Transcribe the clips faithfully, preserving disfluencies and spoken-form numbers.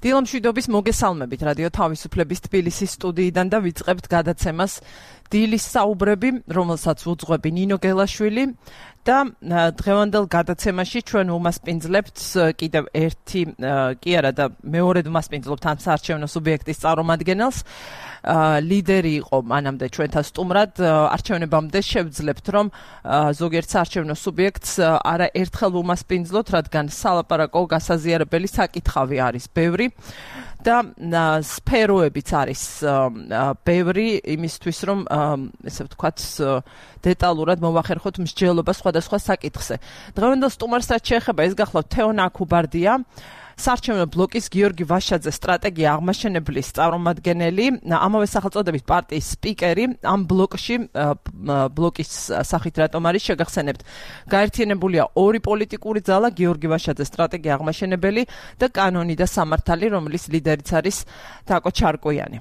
დილამშვიდობის მოგესალმებით რადიო თავისუფლების თბილისის სტუდიიდან და ვიწყებთ გადაცემას დილის საუბრები, რომელსაც უძღვები ნინო გელაშვილი და დღევანდელ გადაცემაში ჩვენ უმასპინძლებთ კიდევ ერთი კი არა და მეორედ უმასპინძლობთ ამ საარჩევნო სუბიექტის წარმომადგენელს. ლიდერი იყო მანამდე ჩვენთან სტუმრად, არჩევნებამდე შევძლებთ, რომ ზოგიერთ საარჩევნო სუბიექტს არა ერთხელ უმასპინძლოთ, რადგან სალაპარაკო გასაზიარებელი საკითხავი არის ბევრი და სფეროებიც არის ბევრი იმისთვის, რომ ესე ვთქვათ, დეტალურად მოვახერხოთ მსჯელობა სხვადასხვა საკითხზე. დღევანდელ სტუმარს რაც შეეხება, ეს გახლავთ თეონა აქუბარდია, საარჩევნო ბლოკის გიორგი ვაშაძე სტრატეგია აღმაშენებლის წარმომადგენელი, ამავე სახელწოდების პარტიის სპიკერი, ამ ბლოკში ბლოკის სახით რატომ არის შეგახსენებთ. გაერთიანებულია ორი პოლიტიკური ძალა, გიორგი ვაშაძე სტრატეგია აღმაშენებელი და კანონი და სამართალი, რომლის ლიდერიც არის თაკო ჩარკვიანი.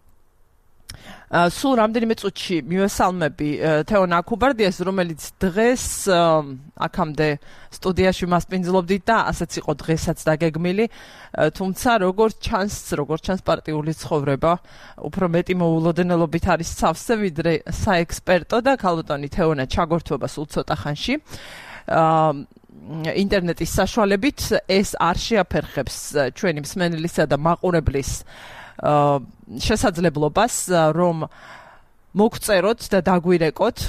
სულ რამდენიმე წუთში მივესალმები თეონა აქუბარდიას, რომელიც დღეს აქამდე სტუდიაში მასპინძლობდით და ასეც იყო დღესაც დაგეგმილი, თუმცა როგორც ჩანს, როგორც ჩანს პარტიული ცხოვრება უფრო მეტი მოულოდნელობით არის სავსე ვიდრე საექსპერტო და ქალბატონი თეონა ჩაგორთვება სულ ცოტა ხანში. ინტერნეტის საშუალებით ეს არ შეაფერხებს ჩვენი მსმენელისა და მაყურებლის შესაძლებლობას, რომ მოგწეროთ და დაგვირეკოთ,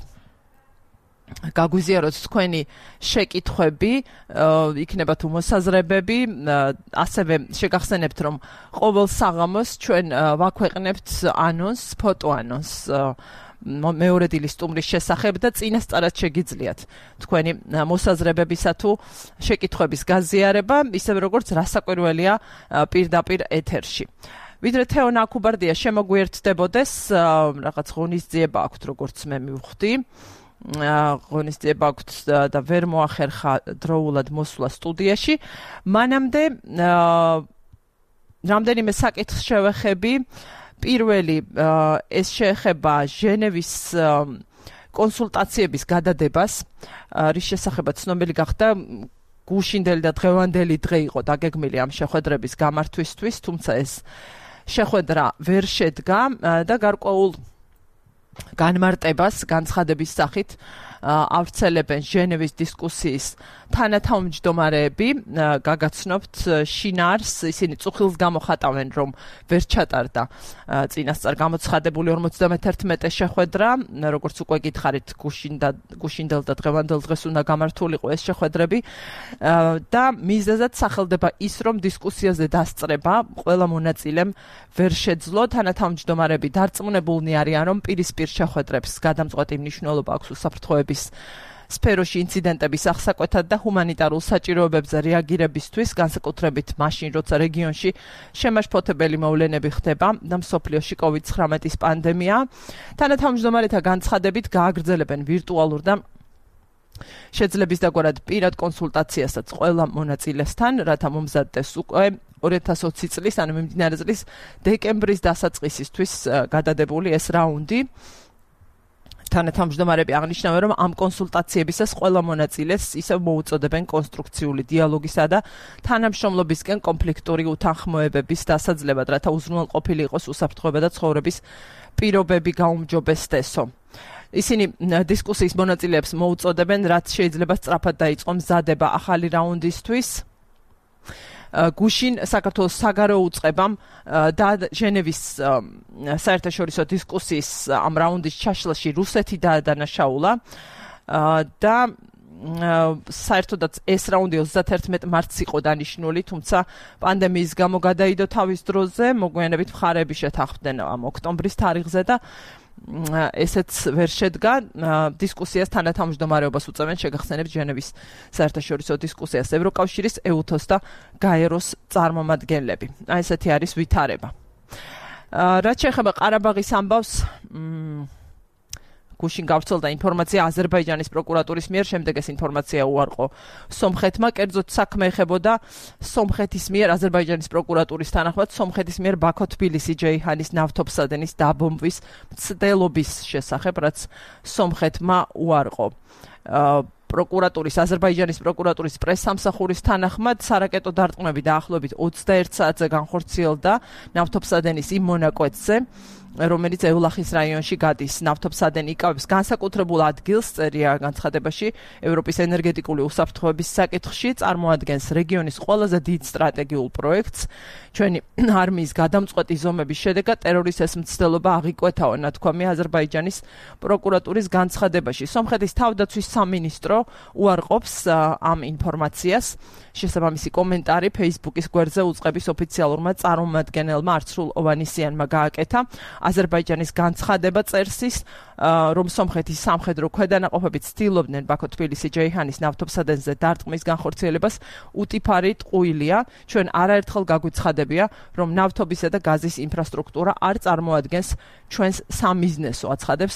გაგვიზიაროთ თქვენი შეკითხვები, იქნება თუ მოსაზრებები, ასევე შეგახსენებთ, რომ ყოველ საღამოს ჩვენ ვაქვეყნებთ ანონს, ფოტო ანონს მეორე დილის სტუმრის შესახებ და წინასწარად შეგიძლიათ თქვენი მოსაზრებებისა თუ შეკითხვების გაზიარება, ისევე როგორც რასაკვირველია პირდაპირ ეთერში. ვიდრე თეონა აქუბარდია შემოგვიერთდებოდეს, რაღაც ღონისძიება აქვთ, როგორც მე მივხვდი. ღონისძიება აქვთ და ვერ მოახერხა დროულად მოსვლა სტუდიაში. მანამდე რამდენიმე საკითხს შევეხები. პირველი ეს შეეხება ჟენევის კონსულტაციების გადადებას, რის შესახებაც ცნობილი გახდა გუშინდელი და დღევანდელი დღე იყო დაგეგმილი ამ შეხვედრების გამართვისთვის, თუმცა ეს შეხვედრა ვერ შედგა და გარკვეულ განმარტებას განცხადების სახით ავრცელებენ ჟენევის დისკუსიის თანათავმჯდომარეები, გაგაცნობთ შინაარს, ისინი წუხილს გამოხატავენ, რომ ვერ ჩატარდა წინასწარ გამოცხადებული ორმოცდამეთერთმეტე შეხვედრა, როგორც უკვე გითხარით, გუშინდელ და დღევანდელ დღეს უნდა გამართულიყო ეს შეხვედრები და მიზეზად სახელდება ის, რომ დისკუსიაზე დასწრება ყველა მონაწილემ ვერ შეძლო, თანათავმჯდომარეები დარწმუნებულნი არიან, რომ პირისპირ შეხვედრებს გადამწყვეტი მნიშვნელობა აქვს უსაფრთხოების სფეროში ინციდენტების აღსაკვეთად და ჰუმანიტარულ საჭიროებებზე რეაგირებისთვის, განსაკუთრებით მაშინ, როცა რეგიონში შემაშფოთებელი მოვლენები ხდება და მსოფლიოში კოვიდ ცხრამეტის პანდემია. თანათავმჯდომარეთა განცხადებით გააგრძელებენ ვირტუალურ და შეძლების დაგვარად პირად კონსულტაციასაც ყველა მონაწილესთან, რათა მომზადდეს უკვე ორი ათას ოცი წლის, ანუ მიმდინარე წლის დეკემბრის დასაწყისისთვის გადადებული ეს რაუნდი. თანათავმჯდომარეები აღნიშნავენ, რომ ამ კონსულტაციებისას ყველა მონაწილეს ისევ მოუწოდებენ კონსტრუქციული დიალოგისა და თანამშრომლობისკენ კონფლიქტური უთანხმოებების დასაძლევად, რათა უზრუნველყოფილი იყოს უსაფრთხოება და ცხოვრების პირობები გაუმჯობესდესო. ისინი დისკუსიის მონაწილეებს მოუწოდებენ, რაც შეიძლება სწრაფად დაიწყო მზადება ახალი რაუნდისთვის. გუშინ საქართველოს საგარეო უწყებამ და ჟენევის საერთაშორისო დისკუსიის ამ რაუნდის ჩაშლაში რუსეთი დაადანაშაულა და საერთოდაც ეს რაუნდი ოცდათერთმეტ მარტს იყო დანიშნული, თუმცა პანდემიის გამო გადაიდო თავის დროზე, მოგვიანებით მხარეები შეთანხმდნენ ამ ოქტომბრის თარიღზე და ესეც ვერ შედგა. დისკუსიას თანათავმჯდომარეობას უწევენ, შეგახსენებთ ჟენევის საერთაშორისო დისკუსიას ევროკავშირის, ეუთოს და გაეროს წარმომადგენლები. აი ესეთი არის ვითარება. რაც შეეხება ყარაბაღის ამბავს, გუშინ გავრცელდა ინფორმაცია აზერბაიჯანის პროკურატურის მიერ, შემდეგ ეს ინფორმაცია უარყო სომხეთმა, კერძოდ საქმე ეხებოდა სომხეთის მიერ აზერბაიჯანის პროკურატურის თანახმად სომხეთის მიერ ბაქო-თბილისი ჯეიჰანის ნავთობსადენის დაბომბვის მცდელობის შესახებ, რაც სომხეთმა უარყო. პროკურატურის აზერბაიჯანის პროკურატურის პრესსამსახურის თანახმად სარაკეტო დარტყმები დაახლოებით ოცდაერთ საათზე განხორციელდა ნავთობსადენის იმ მონაკვეთზე, რომელიც ევლახის რაიონში გადის. ნავთობსადენი იკავებს განსაკუთრებულ ადგილს, წერია განცხადებაში, ევროპის ენერგეტიკული უსაფრთხოების საკითხში, წარმოადგენს რეგიონის ყველაზე დიდ სტრატეგიულ პროექტს. ჩვენი არმიის გადამწყვეტი ზომების შედეგად ტერორიზმის მცდელობა აღიკვეთაო, ნათქვამია აზერბაიჯანის პროკურატურის განცხადებაში. სომხეთის თავდაცვის სამინისტრო უარყოფს ამ ინფორმაციას. შესაბამისი კომენტარი Facebook-ის გვერდზე უწყების ოფიციალურმა წარმომადგენელმა არცრულ ოვანისიანმა გააკეთა. აზერბაიჯანის განცხადება წერს ის, რომ სომხეთის სამხედრო ქვედანაყოფები ცდილობდნენ ბაქო-თბილისი-ჯეიჰანის ნავთობსადენზე დარტყმის განხორციელებას უტიფარი ტყუილია. ჩვენ არაერთხელ გაგვიცხადებია, რომ ნავთობისა და გაზის ინფრასტრუქტურა არ წარმოადგენს ჩვენს სამიზნესო, აცხადებს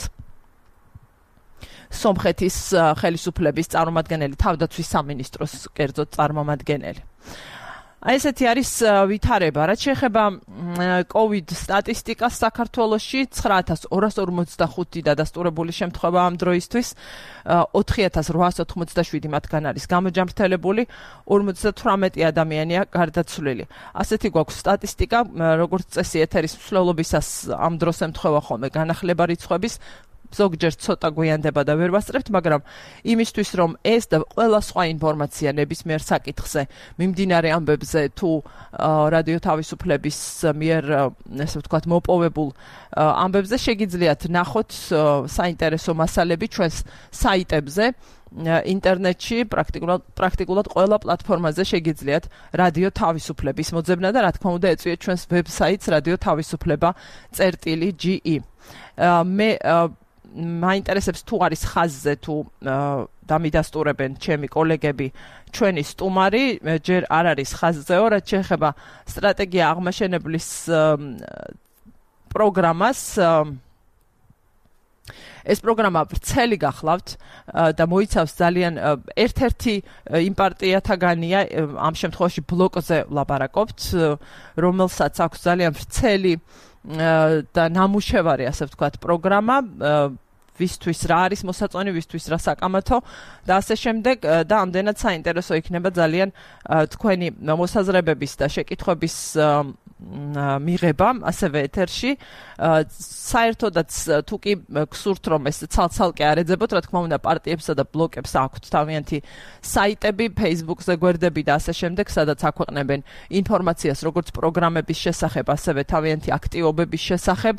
სომხეთის ხელისუფლების წარმომადგენელი, თავდაცვის სამინისტროს კერძოდ წარმომადგენელი. აი ესეთი არის ვითარება, რაც შეეხება COVID სტატისტიკას საქართველოში, ცხრა ათას ორას ორმოცდახუთი დადასტურებული შემთხვევა ამ დროისთვის, ოთხი ათას რვაას ოთხმოცდაშვიდი მათგან არის გამოჯამრთელებული, ორმოცდათვრამეტი ადამიანია გარდაცვლილი. ასეთი გვაქვს სტატისტიკა, როგორც წესი ეთერის მსვლელობისას ამ დროს ემთხვევა ხოლმე განახლება რიცხვების, ზოგჯერ ცოტა გვიანდება და ვერ ვასწრებთ, მაგრამ იმისთვის რომ ეს და ყველა სხვა ინფორმაცია ნებისმიერ საკითხზე, მიმდინარე ამბებზე თუ რადიო თავისუფლების მიერ, ესე ვთქვათ, მოპოვებულ ამბებზე შეგიძლიათ ნახოთ საინტერესო მასალები ჩვენს საიტებზე, ინტერნეტში, პრაქტიკულად პრაქტიკულად ყველა პლატფორმაზე შეგიძლიათ რადიო თავისუფლების მოძებნა და რა თქმა უნდა ეწვიეთ ჩვენს ვებსაიტს რადიო თავისუფლება წერტილი ჯი ი. მე მაინტერესებს თუ არის ხაზზე თუ დამიდასტურებენ ჩემი კოლეგები ჩვენი სტუმარი, ჯერ არ არის ხაზზეო, რაც შეეხება სტრატეგია აღმაშენებლის პროგრამას. ეს პროგრამა ვრცელი გახლავთ და მოიცავს ძალიან ერთ-ერთი იმ პარტიათაგანია, ამ შემთხვევაში ბლოკზე ვლაპარაკობთ, რომელსაც აქვს ძალიან ვრცელი და ნამუშევარი, ასე ვთქვათ, პროგრამა, ვისთვის რა არის მოსაწონი, ვისთვის რა საკამათო და ასე შემდეგ და ამდენად საინტერესო იქნება ძალიან თქვენი მოსაზრებების და შეკითხვების მიღება ასევე ეთერში. საერთოდაც თუ კი გსურთ რომ ეს ცალ-ცალკე არ ეძებოთ, რა თქმა უნდა პარტიებსა და ბლოკებს აქვთ თავიანთი საიტები, Facebook-ზე გვერდები და ასე შემდეგ, სადაც აქვეყნებენ ინფორმაციას როგორც პროგრამების შესახებ, ასევე თავიანთი აქტივობების შესახებ.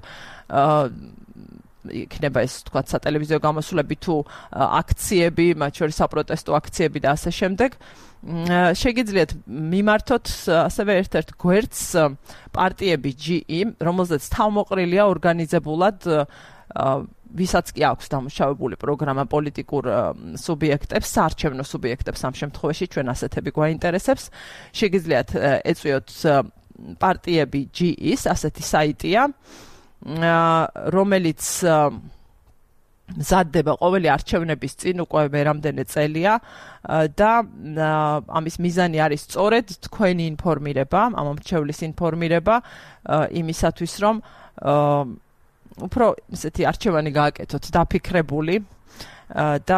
იქნება ეს თქვათ სატელევიზიო გამოსვლები თუ აქციები, მათ შორის საპროტესტო აქციები და ასე შემდეგ. შეგიძლიათ მიმართოთ ასევე ერთ-ერთ გვერდს პარტიები ჯი ი, რომელზეც თავმოყრილია ორგანიზებულად ვისაც კი აქვს დამუშავებული პროგრამა პოლიტიკურ სუბიექტებს, საარჩევნო სუბიექტებს ამ შემთხვევაში ჩვენ ასეთები გვაინტერესებს. შეგიძლიათ ეწვიოთ პარტიები ჯი ის, ასეთი საიტია, რომელიც მზადდება ყოველი არჩევნების წინ უკვე მერამდენე წელია და ამის მიზანი არის სწორედ თქვენი ინფორმირება, ამ მრჩევლის ინფორმირება იმისათვის, რომ უფრო ესეთი არჩევანი გააკეთოთ დაფიქრებული და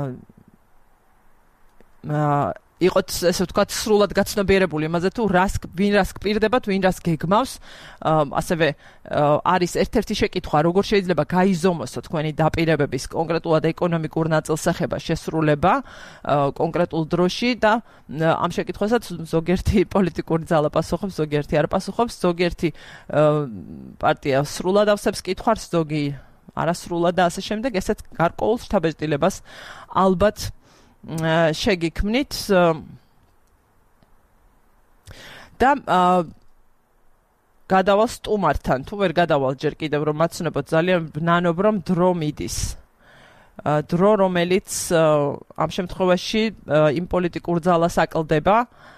იყოთ, ესე ვთქვათ, სრულად გაცნობიერებული იმაზე თუ რას ვინ რას გპირდება, ვინ რას გეგმავს. ასევე არის ერთ-ერთი შეკითხვა, როგორ შეიძლება გაიზომოსო თქვენი დაპირებების კონკრეტულად ეკონომიკურ ნაწილს ეხება შესრულება კონკრეტულ დროში და ამ შეკითხვასაც ზოგიერთი პოლიტიკური ძალა პასუხობს, ზოგიერთი არ პასუხობს, ზოგიერთი პარტია სრულად ავსებს კითხვას, ზოგი არასრულად და ასე შემდეგ. ესეთ გარკვეულ შთაბეჭდილებას ალბათ შეგიქმნით და გადავალ სტუმართან, თუ ვერ გადავალ ჯერ კიდევ რომ მაცნობოთ, ძალიან ვნანობ რომ დრო მიდის. დრო რომელიც ამ შემთხვევაში იმ პოლიტიკურ ძალას აკლდება,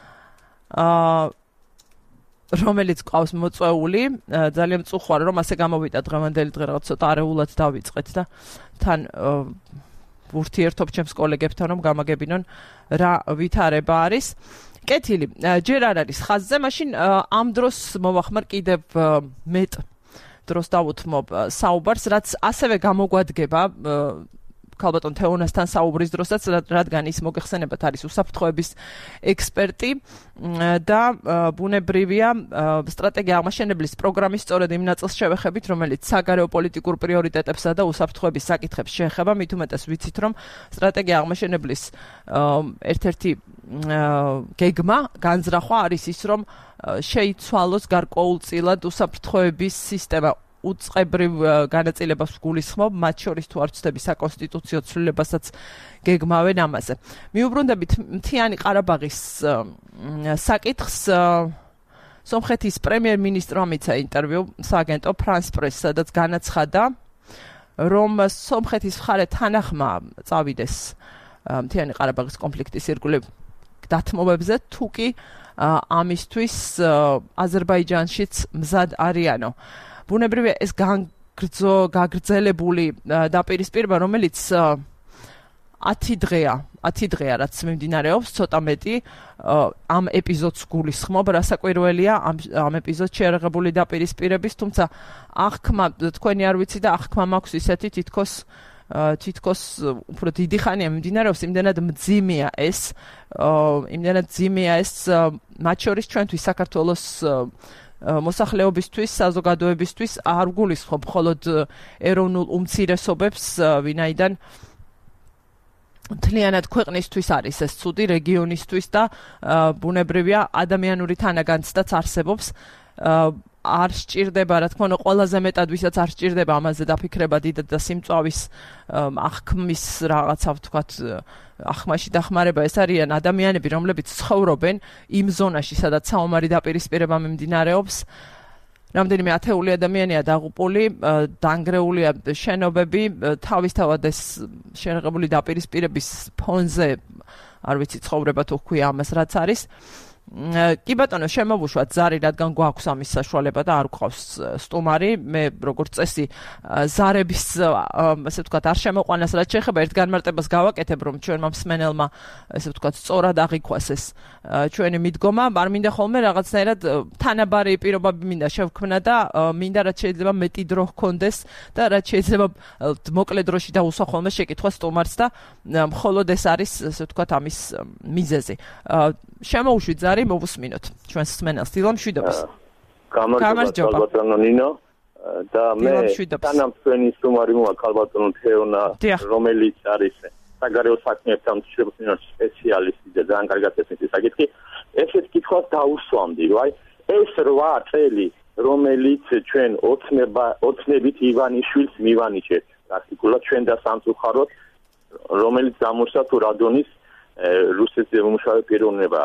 რომელიც ყავს მოწვეული, ძალიან მწუხვარ რომ ასე გამოვიდა დღევანდელი დღე რაღაც ცოტა არეულად დავიწყეთ და თან ურთიერთობ ჩემს კოლეგებთან რომ გამაგებინონ რა ვითარება არის. კეთილი, ჯერ არ არის ხაზზე, მაშინ ამ დროს მოვახმარ კიდევ მეტ დროს დავუთმობ საუბარს, რაც ასევე გამოგვადგება ქალბატონ თეონასთან საუბრის დროსაც, რადგან ის მოგეხსენებათ არის უსაფრთხოების ექსპერტი და ბუნებრივია სტრატეგია აღმაშენებლის პროგრამის სწორედ იმ ნაწილს შევეხებით, რომელიც საგარეო პოლიტიკურ პრიორიტეტებსა და უსაფრთხოების საკითხებს შეეხება, მით უმეტეს ვიცით, რომ სტრატეგია აღმაშენებლის ერთ-ერთი გეგმა, განზრახვა არის ის, რომ შეიცვალოს გარკვეულწილად უსაფრთხოების სისტემა. უწყებრივ განაწილებას გულისხმობ, მათ შორის თუ არ ვცდები საკონსტიტუციო ცვლილებასაც გეგმავენ ამაზე. მიუბრუნდებით მთიანი ყარაბაღის საკითხს, სომხეთის პრემიერ-მინისტრმა მიცა ინტერვიუ სააგენტო France Press, სადაც განაცხადა, რომ სომხეთის მხარე თანახმა წავიდეს მთიანი ყარაბაღის კონფლიქტის ირგვლივ დათმობებზე, თუ კი ამისთვის აზერბაიჯანშიც მზად არიანო. ბუნებრივია ეს გაგრძელებული დაპირისპირება, რომელიც ათი დღეა, ათი დღეა რაც მიმდინარეობს, ცოტა მეტი ამ ეპიზოდს გულისხმობ, რასაკვირველია ამ ეპიზოდს შეერაღებული დაპირისპირების, თუმცა აღქმა თქვენი არ ვიცი და აღქმა მაქვს ისეთი თითქოს თითქოს უფრო დიდი ხანია მიმდინარეობს, იმდენად მძიმეა ეს, იმდენად მძიმეა ეს მათ შორის ჩვენთვის საქართველოს მოსახლეობისთვის, საზოგადოებისთვის არ გულისხმობ მხოლოდ ეროვნულ უმცირესობებს, ვინაიდან მთლიანად ქვეყნისთვის არის ეს ცუდი, რეგიონისთვის და ბუნებრივია ადამიანური თანაგანცდაც არსებობს. არ სჭირდება, რა თქმა უნდა, ყველაზე მეტად ვისაც არ სჭირდება ამაზე დაფიქრება დიდად და სიმწვავის აღქმის რაღაცა ვთქვათ, აღქმაში დახმარება, ეს არიან ადამიანები, რომლებიც ცხოვრობენ იმ ზონაში, სადაც საომარი დაპირისპირება მიმდინარეობს. რამდენიმე ათეული ადამიანია დაღუპული, დანგრეულია შენობები, თავისთავად ეს შეერაღებული დაპირისპირების ფონზე, არ ვიცი, ცხოვრება თუ ჰქვია ამას, რაც არის. კი ბატონო, შემოვუშვათ ზარი, რადგან გვაქვს ამის საშუალება და არ გვყავს სტუმარი. მე როგორც წესი ზარების, ასე ვთქვათ, არ შემოყვანას რაც შეეხება ერთ განმარტებას გავაკეთებ, რომ ჩვენმა მსმენელმა, ასე ვთქვათ, სწორად აღიქვას ეს ჩვენი მიდგომა. არ მინდა ხოლმე რაღაცნაირად თანაბარი პირობები მინდა შევქმნა და მინდა რაც შეიძლება მეტი დრო ჰქონდეს და რაც შეიძლება მოკლე დროში დაუსვა ხოლმე შეკითხვა სტუმარს და მხოლოდ ეს არის, ასე ვთქვათ, ამის მიზეზი. შემოვუშვით ზარი, მოვუსმინოთ ჩვენს მსმენელს. დილა მშვიდობის. გამარჯობა ბატონო ნინო და მე თანამ თქვენი სტუმარი მოა ქალბატონო თეონა, რომელიც არის საგარეო საქმეებთან მშენებლობის სპეციალისტი და ძალიან კარგად ესეთი საკითხი. ესეთ კითხვას დაუსვამდი, რა. ეს რვა წელი, რომელიც ჩვენ ოცნებით ივანიშვილს მივანიჭეთ, პრაქტიკულად ჩვენ და სამწუხაროდ, რომელიც გამოსცა თუ რადონის რუსეთის დემომუშავე პიროვნება.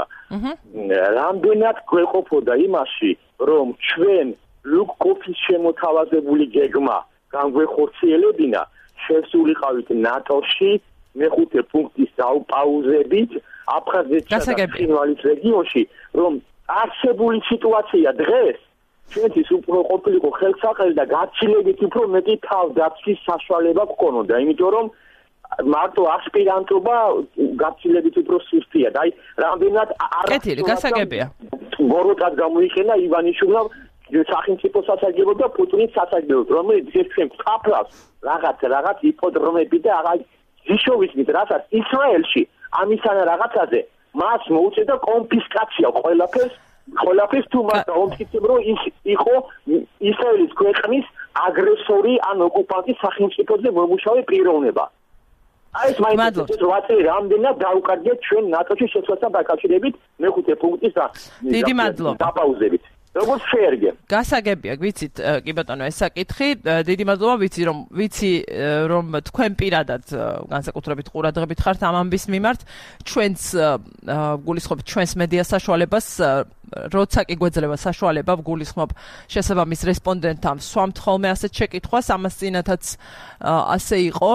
რამდენად გვეყოფოდა იმაში, რომ ჩვენ ლუკ-კოფის შემოთავაზებული გეგმა განგვეხორციელებინა, შესულიყავით ნატოში, მეხუთე პუნქტის დაუპაუზებით, აფხაზეთსა და ცხინვალის რეგიონში, რომ არსებული სიტუაცია დღეს ჩვენთვის უფრო ყოფილიყო ხელსაყრელი და გაცილებით უფრო მეტი თავდაცვის საშუალება გქონოდა, იმიტომ რომ მარტო ასპირანტობა გაცილებით უფრო სუსტია და აი რამდენად არ კეთილი გასაგებია ბოროტად გამოიყენა ივანიშვილმა სახელმწიფო სასარგებლო და პუტინის სასარგებლო, რომელიც ეს ჩვენ ვთქვაფლავს რაღაც რაღაც იპოდრომები და რაღაც ზიშოვისმით, რასაც ისრაელში ამისანა რაღაცაზე მას მოუწედა კონფისკაცია ყველაფერს, ყველაფერს თუ მას დაუმტკიცებ, რომ ის იყო ისრაელის ქვეყნის აგრესორი ან ოკუპანტის სახელმწიფოზე მომუშავე პიროვნება. ეს მაინც რვა წელი რამდენად დაუკარგეთ ჩვენ ნატოში შესვლასთან დაკავშირებით მეხუთე პუნქტის და დიდი მადლობა დაპაუზებით. როგორც შეერგე. გასაგებია, ვიცით, კი ბატონო, ეს საკითხი, დიდი მადლობა, ვიცი რომ ვიცი რომ თქვენ პირადად განსაკუთრებით ყურადღებით ხართ ამ ამბის მიმართ, ჩვენს გულისხმობ ჩვენს მედია საშუალებას, როცა კი გვეძლება საშუალება, გულისხმობ შესაბამის რესპონდენტთან ვსვამთ ხოლმე ასეთ შეკითხვას, ამას წინათაც ასე იყო.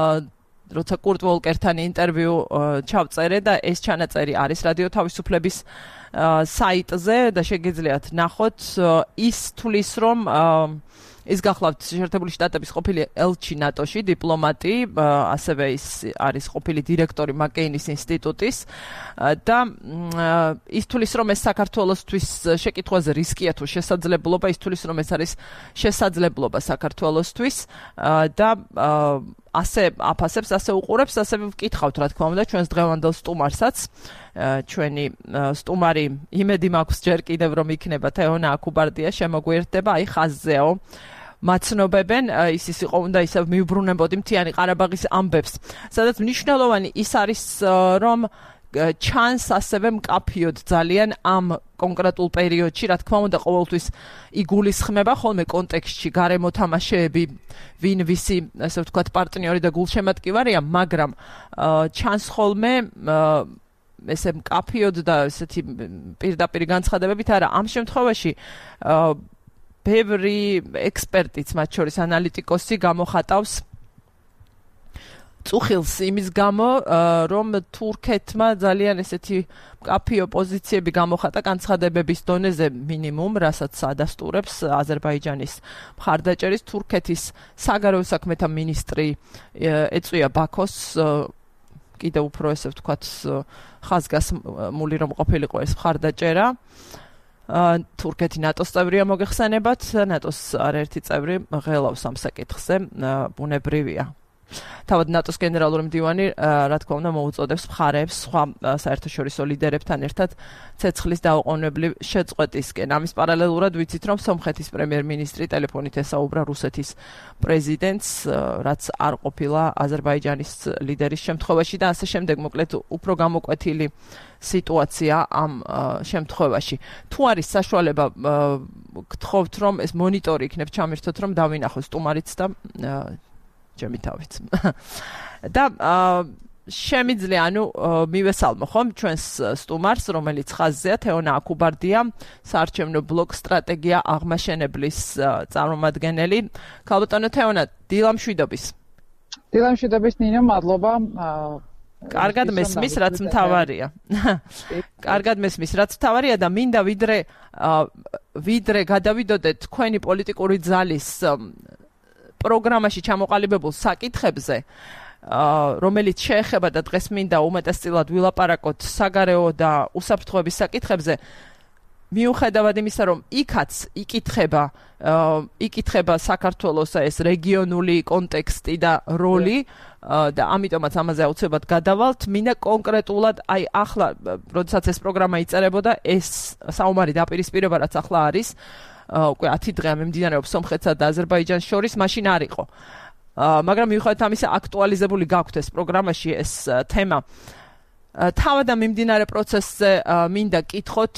როცა კურტ ვოლკერთან ინტერვიუ ჩავწერე და ეს ჩანაწერი არის რადიო თავისუფლების საიტზე და შეგიძლიათ ნახოთ, ის თulis რომ ის გახლავთ შეერთებული შტატების ყოფილი ელჩი ნატოში, დიპლომატი, ასევე ის არის ყოფილი დირექტორი მაკეინის ინსტიტუტის და ის თulis რომ ეს საქართველოსთვის შეკითხვაზე რისკია თუ შესაძლებლობა, ის თulis რომ ეს არის შესაძლებლობა საქართველოსთვის და ასე აფასებს, ასე უყურებს, ასე ვკითხავთ, რა თქმა უნდა, ჩვენს დღევანდელ სტუმარსაც. ჩვენი სტუმარი იმედი მაქვს ჯერ კიდევ რომ იქნება თეონა აკუბარდია, შემოგვიერთდება, აი ხაზზეო. მაცნობებენ, ის ის იყო უნდა ისევ მიუბრუნებოდი მთიანი ყარაბაღის ამბებს. სადაც მნიშვნელოვანი ის არის, რომ ჩანს ასევე მკაფიოდ ძალიან ამ კონკრეტულ პერიოდში, რა თქმა უნდა, ყოველთვის იგულისხმება ხოლმე კონტექსტში გარემო თამაშეები, ვინ ვისი, ასე ვთქვათ, პარტნიორი და გულშემატკივარია, მაგრამ ჩანს ხოლმე ესე მკაფიოდ და ესეთი პირდაპირ განცხადებებით არა, ამ შემთხვევაში ბევრი ექსპერტიც, მათ შორის ანალიტიკოსი გამოხატავს წუხილს იმის გამო, რომ თურქეთმა ძალიან ესეთი მკაფიო პოზიციები გამოხატა განცხადებების დონეზე მინიმუმ, რასაც ადასტურებს აზერბაიჯანის მხარდაჭერის თურქეთის საგარეო საქმეთა მინისტრი ეწვია ბაქოს კიდევ უფრო ესე ვთქვათ ხაზგასმული რომ ყოფილიყო ეს მხარდაჭერა. თურქეთი ნატოს წევრია მოგეხსენებათ, ნატოს არაერთი წევრი ღელავს ამ საკითხზე, ბუნებრივია. თავად ნატოს გენერალური მდივანი, რა თქმა უნდა, მოუწოდებს მხარეებს სხვა საერთაშორისო ლიდერებთან ერთად ცეცხლის დაუყოვნებლივ შეწყვეტისკენ. ამის პარალელურად ვიცით, რომ სომხეთის პრემიერ-მინისტრი ტელეფონით ესაუბრა რუსეთის პრეზიდენტს, რაც არ ყოფილა აზერბაიჯანის ლიდერის შემთხვევაში და ასე შემდეგ, მოკლედ უფრო გამოკვეთილი სიტუაცია ამ შემთხვევაში. თუ არის საშუალება, გთხოვთ, რომ ეს მონიტორი იქნებ ჩამირთოთ, რომ დავინახოს სტუმარიც და ჩემი თავიც. და შემიძლია, ანუ მივესალმო ხომ ჩვენს სტუმარს, რომელიც ხაზზეა, თეონა აკუბარდია, საარჩევნო ბლოკ სტრატეგია აღმაშენებლის წარმომადგენელი. ქალბატონო თეონა, დილამშვიდობის. დილამშვიდობის ნინო, მადლობა. კარგად მესმის, რაც მთავარია. კარგად მესმის, რაც მთავარია და მინდა ვიდრე ვიდრე გადავიდოდეთ თქვენი პოლიტიკური ძალის პროგრამაში ჩამოყალიბებულ საკითხებზე, რომელიც შეეხება და დღეს მინდა უმეტესწილად ვილაპარაკოთ საგარეო და უსაფრთხოების საკითხებზე, მიუხედავად იმისა, რომ იქაც იკითხება, იკითხება საქართველოს ეს რეგიონული კონტექსტი და როლი და ამიტომაც ამაზე აუცილებლად გადავალთ, მინდა კონკრეტულად, აი ახლა, როდესაც ეს პროგრამა იწერებოდა, ეს საომარი დაპირისპირება, რაც ახლა არის, უკვე ათი დღეა მიმდინარეობს სომხეთსა და აზერბაიჯანს შორის, მაშინ არ იყო. მაგრამ მიუხედავად ამისა, აქტუალიზებული გაქვთ ეს პროგრამაში ეს თემა. თავად ამ მიმდინარე პროცესზე მინდა კითხოთ,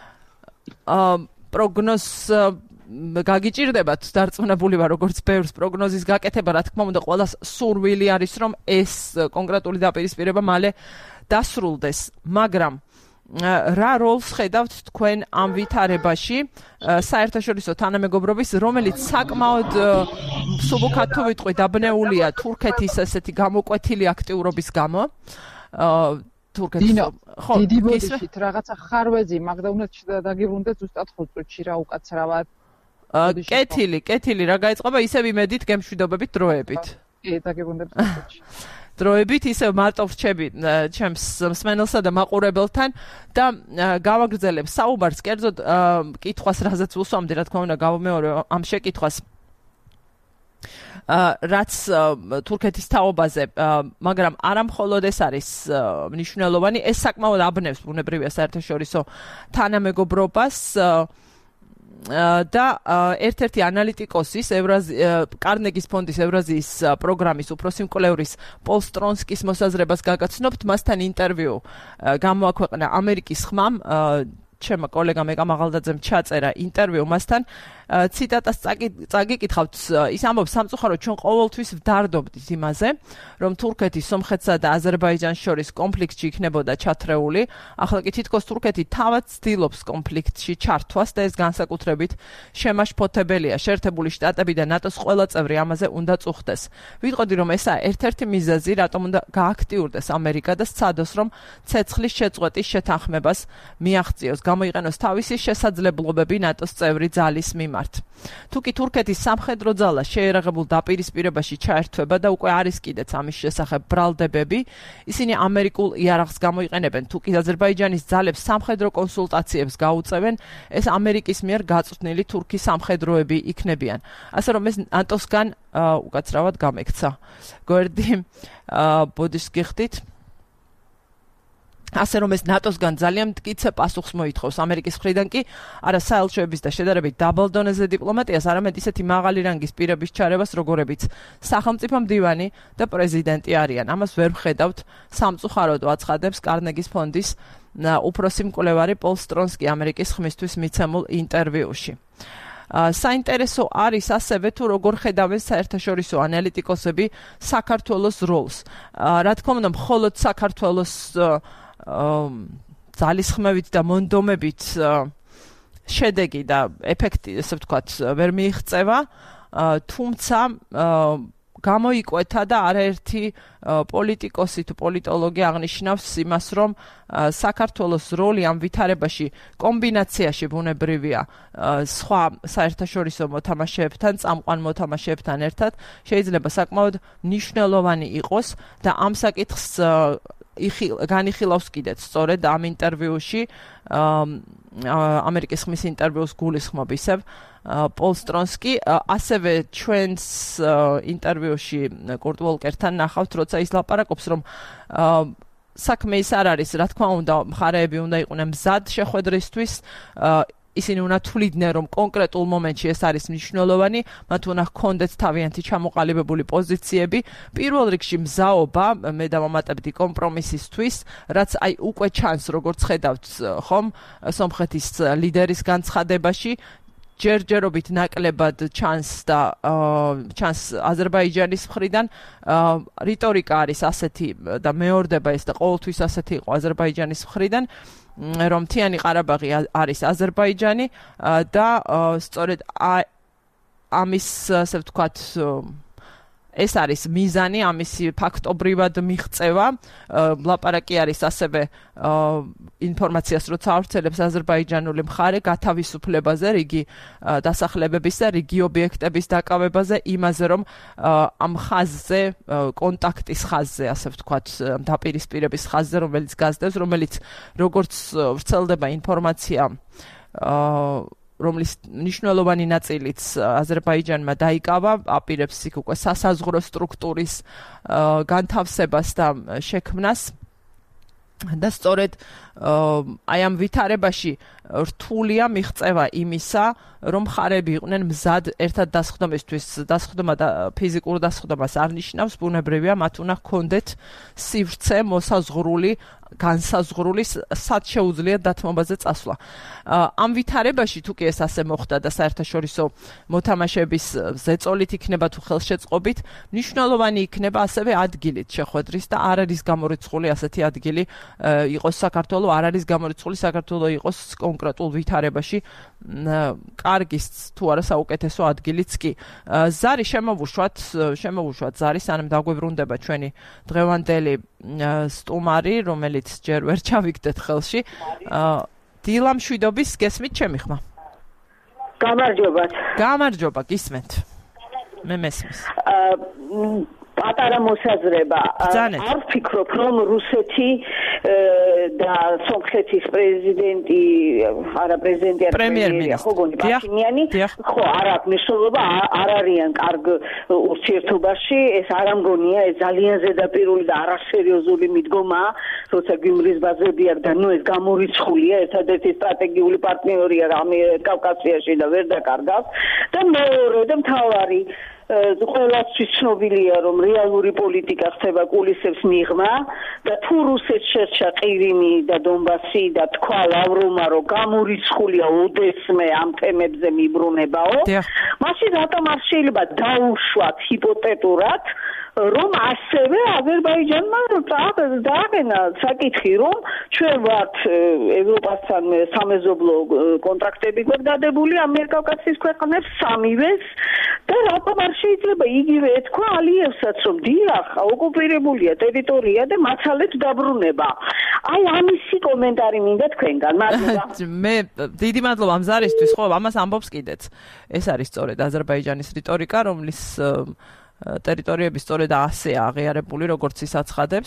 პროგნოზ გაგიჭირდებათ, დარწმუნებული ვარ, როგორც ბევრს პროგნოზის გაკეთება, რა თქმა უნდა, ყველას სურვილი არის, რომ ეს კონკრეტული დაპირისპირება მალე დასრულდეს, მაგრამ რა როლს ხედავთ თქვენ ამ ვითარებაში საერთაშორისო თანამეგობრობის, რომელიც საკმაოდ მსუბუქად თუ ვიტყვი დაბნეულია თურქეთის ესეთი გამოკვეთილი აქტიურობის გამო. თურქეთის ხო, დიდი ბოდიშით რაღაცა ხარვეზი, მაგდა უნდა დაგიბრუნდეთ ზუსტად ხუთ წუთში რა უკაცრავად. კეთილი, კეთილი რა გაიწყობა, ისევ იმედით გემშვიდობებით დროებით. კი, დაგიბრუნდეთ ზუსტად. დროებით ისევ მარტო ვრჩები ჩემს მსმენელსა და მაყურებელთან და გავაგრძელებ საუბარს, კერძოდ კითხვას, რაზეც უსვამდი, რა თქმა უნდა, გავმეორე ამ შეკითხვას. რაც თურქეთის თაობაზე, მაგრამ არა მხოლოდ ეს არის მნიშვნელოვანი, ეს საკმაოდ აბნევს ბუნებრივია საერთაშორისო თანამეგობრობას და ერთ-ერთი ანალიტიკოსის კარნეგის ფონდის ევრაზიის პროგრამის უფროსი მკვლევრის პოლ სტრონსკის მოსაზრებას გაგაცნობთ, მასთან ინტერვიუ გამოაქვეყნა ამერიკის ხმამ, ჩემმა კოლეგამ ეკა მაღალდაძემ ჩაწერა ინტერვიუ მასთან, ციტატას წაგიკითხავთ, ის ამბობს, სამწუხაროდ ჩვენ ყოველთვის ვდარდობდით იმაზე, რომ თურქეთი სომხეთსა და აზერბაიჯანს შორის კონფლიქტში იქნებოდა ჩათრეული, ახლა კი თითქოს თურქეთი თავად ცდილობს კონფლიქტში ჩართვას და ეს განსაკუთრებით შემაშფოთებელია. შეერთებული შტატები და ნატოს ყველა წევრი ამაზე უნდა წუხდეს. ვიტყოდი, რომ ესაა ერთ-ერთი მიზეზი, რატომ უნდა გააქტიურდეს ამერიკა და სცადოს, რომ ცეცხლის შეწყვეტის შეთანხმებას მიაღწიოს, გამოიყენოს თავისი შესაძლებლობები ნატოს წევრი ძალის მიმართ. მიმართ. თუ კი თურქეთის სამხედრო ძალა შეერაღებულ დაპირისპირებაში ჩაერთვება და უკვე არის კიდეც ამის შესახებ ბრალდებები, ისინი ამერიკულ იარაღს გამოიყენებენ. თუ კი აზერბაიჯანის ძალებს სამხედრო კონსულტაციებს გაუწევენ, ეს ამერიკის მიერ გაწვრთნილი თურქი სამხედროები იქნებიან. ასე რომ ეს ნატოსგან უკაცრავად გამექცა. გვერდი ბოდიშს გიხდით. ასე რომ ეს ნატოსგან ძალიან მტკიცე პასუხს მოითხოვს. ამერიკის მხრიდან კი არა საელჩოების და შედარებით დაბალ დონეზე დიპლომატიას, არამედ ისეთი მაღალი რანგის პირების ჩარევას, როგორებიც სახელმწიფო მდივანი და პრეზიდენტი არიან. ამას ვერ ვხედავთ სამწუხაროდ, აცხადებს კარნეგის ფონდის უფროსი მკვლევარი პოლ სტრონსკი ამერიკის ხმისთვის მიცემულ ინტერვიუში. საინტერესო არის ასევე თუ როგორ ხედავენ საერთაშორისო ანალიტიკოსები საქართველოს როლს. რა თქმა უნდა, მხოლოდ საქართველოს ძალისხმევით და მონდომებით შედეგი და ეფექტი, ესე ვთქვათ, ვერ მიიღწევა, თუმცა გამოიკვეთა და არაერთი პოლიტიკოსი თუ პოლიტოლოგი აღნიშნავს იმას, რომ საქართველოს როლი ამ ვითარებაში კომბინაციაში ბუნებრივია სხვა საერთაშორისო მოთამაშეებთან, წამყვან მოთამაშეებთან ერთად, შეიძლება საკმაოდ მნიშვნელოვანი იყოს და ამ საკითხს განიხილავს კიდეც სწორედ ამ ინტერვიუში ამერიკის ხმის ინტერვიუს გულისხმობ ისევ პოლ სტრონსკი, ასევე ჩვენს ინტერვიუში კურტ ვოლკერთან ნახავთ, როცა ის ლაპარაკობს, რომ საქმე ის არ არის, რა თქმა უნდა, მხარეები უნდა იყვნენ მზად შეხვედრისთვის, ისინი უნდა თვლიდნენ, რომ კონკრეტულ მომენტში ეს არის მნიშვნელოვანი, მათ უნდა ჰქონდეთ თავიანთი ჩამოყალიბებული პოზიციები, პირველ რიგში მზაობა, მე დავამატებდი კომპრომისისთვის, რაც აი უკვე ჩანს, როგორც ხედავთ ხომ, სომხეთის ლიდერის განცხადებაში, ჯერჯერობით ნაკლებად ჩანს და ჩანს აზერბაიჯანის მხრიდან რიტორიკა არის ასეთი და მეორდება ეს და ყოველთვის ასეთი იყო აზერბაიჯანის მხრიდან, რომ მთიანი ყარაბაღი არის აზერბაიჯანი და სწორედ ამის, ასე ვთქვათ, ეს არის მიზანი, ამისი ფაქტობრივად მიღწევა. ლაპარაკი არის ასევე ინფორმაციას, როცა ავრცელებს აზერბაიჯანული მხარე გათავისუფლებაზე, რიგი დასახლებების და რიგი ობიექტების დაკავებაზე, იმაზე, რომ ამ ხაზზე, კონტაქტის ხაზზე, ასე ვთქვათ, დაპირისპირების ხაზზე, რომელიც გაზრდებს, რომელიც როგორც ვრცელდება ინფორმაცია, რომლის მნიშვნელოვანი ნაწილიც აზერბაიჯანმა დაიკავა, აპირებს იქ უკვე სასაზღვრო სტრუქტურის განთავსებას და შექმნას და სწორედ აი ამ ვითარებაში რთულია მიღწევა იმისა, რომ მხარეები იყვნენ მზად ერთად დასხდომისთვის. დასხდომა და ფიზიკურ დასხდომას არ ნიშნავს, ბუნებრივია, მათ უნდა ჰქონდეთ სივრცე მოსაზღვრული, განსაზღვრული, სად შეუძლიათ დათმობაზე წასვლა. ამ ვითარებაში თუ კი ეს ასე მოხდა და საერთაშორისო მოთამაშეების ზეწოლით იქნება თუ ხელშეწყობით, მნიშვნელოვანი იქნება ასევე ადგილით შეხვედრის და არ არის გამორიცხული ასეთი ადგილი იყოს საქართველო, არ არის გამორიცხული საქართველო იყოს კონკრეტულ ვითარებაში კარგის თუ არა საუკეთესო ადგილიც კი. ზარი შემოვუშვათ, შემოვუშვათ ზარი, სანამ დაგვებრუნდება ჩვენი დღევანდელი სტუმარი, რომელიც ჯერ ვერ ჩავიგდეთ ხელში. დილა მშვიდობის, გესმით ჩემი ხმა? გამარჯობა. გამარჯობა, გისმენთ. მე მესმის. პატარა მოსაზრება. არ ვფიქრობ, რომ რუსეთი და სომხეთის პრეზიდენტი, არა პრეზიდენტი, არა პრემიერ-მინისტრი, ხო გონი პაშინიანი, ხო, არ აქვს მნიშვნელობა, არ არიან კარგ ურთიერთობაში, ეს არ ამგონია, ეს ძალიან ზედაპირული და არასერიოზული მიდგომაა, როცა გვიმრის ბაზებია და ნუ ეს გამორიცხულია, ერთადერთი სტრატეგიული პარტნიორია კავკასიაში და ვერ დაკარგავს და მეორე და მთავარი ყველასთვის ცნობილია, რომ რეალური პოლიტიკა ხდება კულისებს მიღმა და თუ რუსეთს შერჩა ყირიმი და დონბასი და თქვა ლავროვმა, რომ გამორიცხულია ოდესმე ამ თემებზე მიბრუნებაო, მაშინ რატომ არ შეიძლება დაუშვათ ჰიპოთეტურად, რომ ასევე აზერბაიჯანმა დააყენა საკითხი, რომ ჩვენ ვართ ევროპასთან სამეზობლო კონტრაქტები გვაქვს დადებული ამიერკავკასიის ქვეყნებს სამივეს და რატომ არ შეიძლება იგივე ეთქვა ალიევსაც, რომ დიახ, ოკუპირებულია ტერიტორია და მაცალეთ დაბრუნება. აი ამისი კომენტარი მინდა თქვენგან, მადლობა. მე დიდი მადლობა ამ ზარისთვის, ხო, ამას ამბობს კიდეც. ეს არის სწორედ აზერბაიჯანის რიტორიკა, რომლის ტერიტორიები სწორედ ასეა აღიარებული, როგორც ის აცხადებს.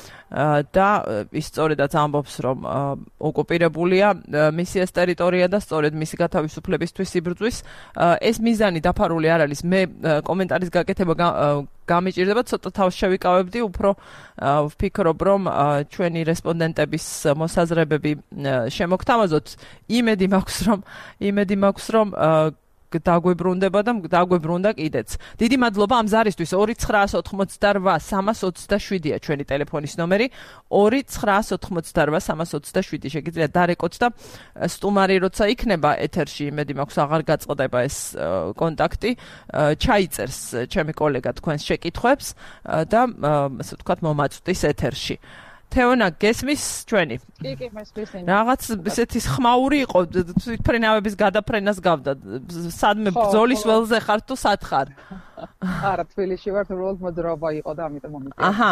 და ის სწორედაც ამბობს, რომ ოკუპირებულია მისი ეს ტერიტორია და სწორედ მისი გათავისუფლებისთვის იბრძვის. ეს მიზანი დაფარული არ არის. მე კომენტარის გაკეთება გამიჭირდება, ცოტა თავს შევიკავებდი, უფრო ვფიქრობ, რომ ჩვენი რესპონდენტების მოსაზრებები შემოგთავაზოთ. იმედი მაქვს, რომ იმედი მაქვს, რომ დაგვებრუნდება და დაგვებრუნდა კიდეც. დიდი მადლობა ამ ზარისთვის. ორი ცხრაას ოთხმოცდარვა სამას ოცდაშვიდია ჩვენი ტელეფონის ნომერი. ორი ცხრაას ოთხმოცდარვა სამას ოცდაშვიდი შეგიძლიათ დარეკოთ და სტუმარი როცა იქნება ეთერში, იმედი მაქვს აღარ გაწყდება ეს კონტაქტი, ჩაიწერს ჩემი კოლეგა თქვენს შეკითხვებს და ასე ვთქვათ მომაწვდის ეთერში. თეონა გესმის ჩვენი? კი, კი, მესმის. რაღაც ესეთი ხმაური იყო, თვითფრენავების გადაფრენას გავდა. სადმე ბრძოლის ველზე ხარ თუ სად ხარ? არა, თბილისში ვარ, უბრალოდ მოძრაობა იყო და ამიტომ მომიწევს. აჰა.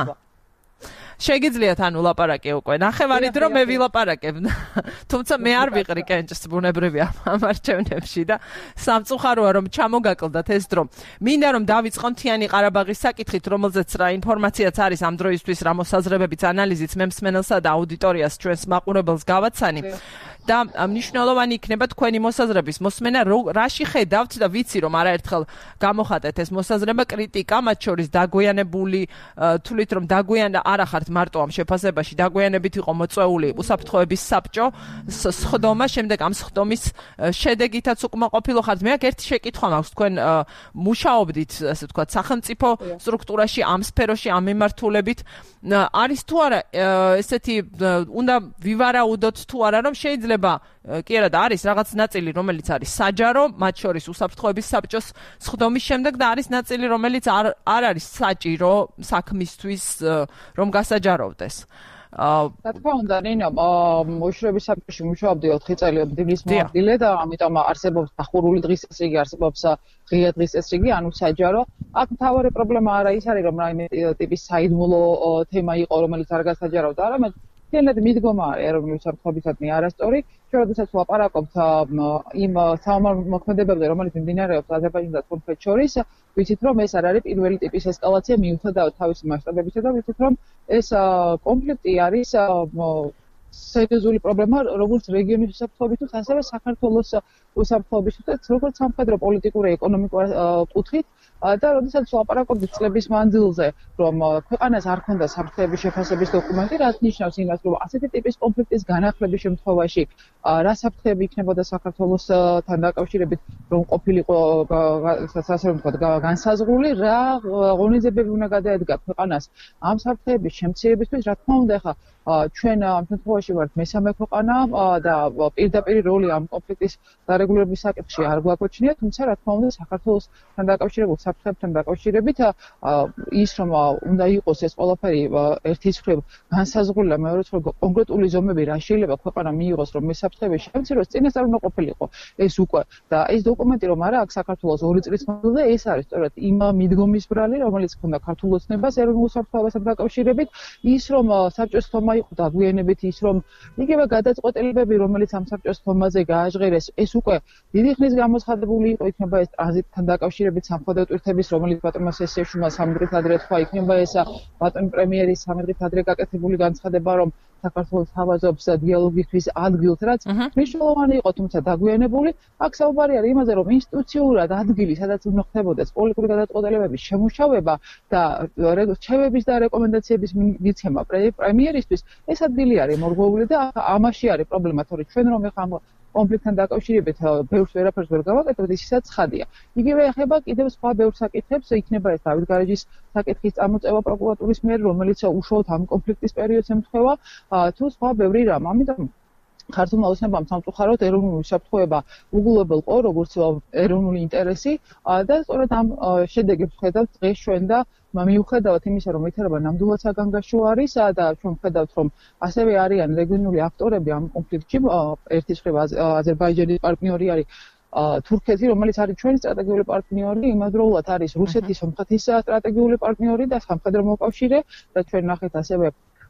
შეგიძლიათ ანუ ლაპარაკი უკვე. ნახევარი დრო მე ვილაპარაკებ. თუმცა მე არ ვიყრი კენჭს ბუნებრივია ამ არჩევნებში და სამწუხაროა რომ ჩამოგაკლდათ ეს დრო. მინდა რომ დავიწყო მთიანი ყარაბაღის საკითხით, რომელზეც რა ინფორმაციაც არის ამ დროისთვის, რა მოსაზრებებიც, ანალიზიც მე მსმენელსა და აუდიტორიას ჩვენს მაყურებელს გავაცანი. და მნიშვნელოვანი იქნება თქვენი მოსაზრების მოსმენა, რაში ხედავთ და ვიცი რომ არაერთხელ გამოხატეთ ეს მოსაზრება, კრიტიკა, მათ შორის დაგვიანებული, თulit რომ დაგვიანდა არა ხართ მარტო ამ შეფასებაში, დაგვიანებით იყო მოწვეული უსაფრთხოების საბჭო, სხდომა, შემდეგ ამ სხდომის შედეგითაც უკმაყოფილო ხართ. მე აქ ერთი შეკითხვა მაქვს, თქვენ მუშაობდით, ასე ვთქვათ, სახელმწიფო სტრუქტურაში, ამ სფეროში, ამ მიმართულებით, არის თუ არა ესეთი უნდა ვივარაუდოთ თუ არა რომ შეიძლება კი არა და არის რაღაც ნაწილი რომელიც არის საჯარო, მათ შორის უსაფრთხოების საბჭოს სხდომის შემდეგ და არის ნაწილი რომელიც არ არ არის საჭირო საქმისთვის რომ გასაჯაროვდეს. რა თქმა უნდა, ნინო, მოშრების საბჭოში მუშაობდი ოთხი წელი დილის მოადგილე და ამიტომ არსებობს დახურული დღის წესრიგი, არსებობს ღია დღის წესრიგი, ანუ საჯარო. აქ მთავარი პრობლემა არა ის არის, რომ რაიმე ტიპის საიდუმლო თემა იყო, რომელიც არ გასაჯარავდა, არამედ მთლიანად მიდგომა არის ეროვნული უსაფრთხოებისადმი არასწორი. ჩვენ როდესაც ვლაპარაკობთ იმ საომარ-მოქმედებებზე, რომელიც მიმდინარეობს აზერბაიჯანსა და თურქეთს შორის, ვიცით რომ ეს არ არის პირველი ტიპის ესკალაცია მიუხედავად თავისი მასშტაბებისა და ვიცით რომ ეს კონფლიქტი არის სერიოზული პრობლემა როგორც რეგიონის უსაფრთხოებისთვის, ასევე საქართველოს უსაფრთხოებისთვის, როგორც სამხედრო პოლიტიკური ეკონომიკური კუთხით. და როდესაც ვლაპარაკობთ წლების მანძილზე, რომ ქვეყანას არ ქონდა საფრთხეების შეფასების დოკუმენტი, რაც ნიშნავს იმას, რომ ასეთი ტიპის კონფლიქტის განახლების შემთხვევაში რა საფრთხეები იქნებოდა საქართველოსთან დაკავშირებით, რომ ყოფილიყო ასე რომ ვთქვათ, განსაზღვრული, რა ღონისძიებები უნდა გადაედგა ქვეყანას ამ საფრთხეების შემცირებისთვის, რა თქმა უნდა, ხა ჩვენ ამ შემთხვევაში ვართ მესამე ქვეყანა და პირდაპირ როლი ამ კონფლიქტის დარეგულირების საკითხში არ გვაგვაჩნია, თუმცა რა თქმა უნდა საქართველოსთან დაკავშირებულ საფრთხეებთან დაკავშირებით ის რომ უნდა იყოს ეს ყველაფერი ერთის მხრივ განსაზღვრული და მეორე მხრივ კონკრეტული ზომები რა შეიძლება ქვეყანა მიიღოს რომ ეს საფრთხეები შემციროს, წინასწარ უნდა ყოფილიყო ეს უკვე და ეს დოკუმენტი რომ არა აქვს საქართველოს ორი წლის მანძილზე, ეს არის სწორედ იმ მიდგომის ბრალი, რომელიც ჰქონდა ქართულ ოცნებას ეროვნულ უსაფრთხოებასთან დაკავშირებით, ის რომ საბჭოს თომა იყო დაგვიანებით, ის რომ იგივე გადაწყვეტილებები, რომელიც ამ საბჭოს თომაზე გააჟღერეს, ეს უკვე დიდი ხნის გამოცხადებული იყო, იქნება ეს ტრანზიტთან დაკავშირებით სამხედრო ტვირთების, რომელიც ბატონმა სესიაშვილმა სამი დღით ადრე თქვა, იქნება ეს ბატონ პრემიერის სამი დღით ადრე გაკეთებული განცხადება, რომ საქართველოს თავაზობს დიალოგისთვის ადგილს, რაც მნიშვნელოვანი იყო, თუმცა დაგვიანებული. აქ საუბარი არის იმაზე, რომ ინსტიტუციურად ადგილი, სადაც უნდა ხდებოდეს პოლიტიკური გადაწყვეტილებების შემუშავება და რჩევების და რეკომენდაციების მიცემა პრემიერისთვის, ეს ადგილი არის მორღვეული და ამაში არის პრობლემა, თორე ჩვენ რომ ეხლა კონფლიქტთან დაკავშირებით ბევრს ვერაფერს ვერ გავაკეთებთ, ისიც ხადია. იგივე ეხება კიდევ სხვა ბევრ საკითხებს, იქნება ეს დავით გარეჯის საკითხის წამოწევა პროკურატურის მიერ, რომელიც უშუალოდ ამ კონფლიქტის პერიოდს ემთხვევა, თუ სხვა ბევრი რამ. ამიტომ ქართულმა ოცნებამ სამწუხაროდ ეროვნული უსაფრთხოება უგულებელყო, როგორც ეროვნული ინტერესი და სწორედ ამ შედეგებს ხედავთ დღეს ჩვენ და მიუხედავად იმისა, რომ ვითარება ნამდვილად საგანგაშო არის და ჩვენ ვხედავთ, რომ ასევე არიან რეგიონული აქტორები ამ კონფლიქტში, ერთის მხრივ აზერბაიჯანის პარტნიორი არის თურქეთი, რომელიც არის ჩვენი სტრატეგიული პარტნიორი, იმავდროულად არის რუსეთის, სომხეთის სტრატეგიული პარტნიორი და სამხედრო მოკავშირე და ჩვენ ნახეთ ასევე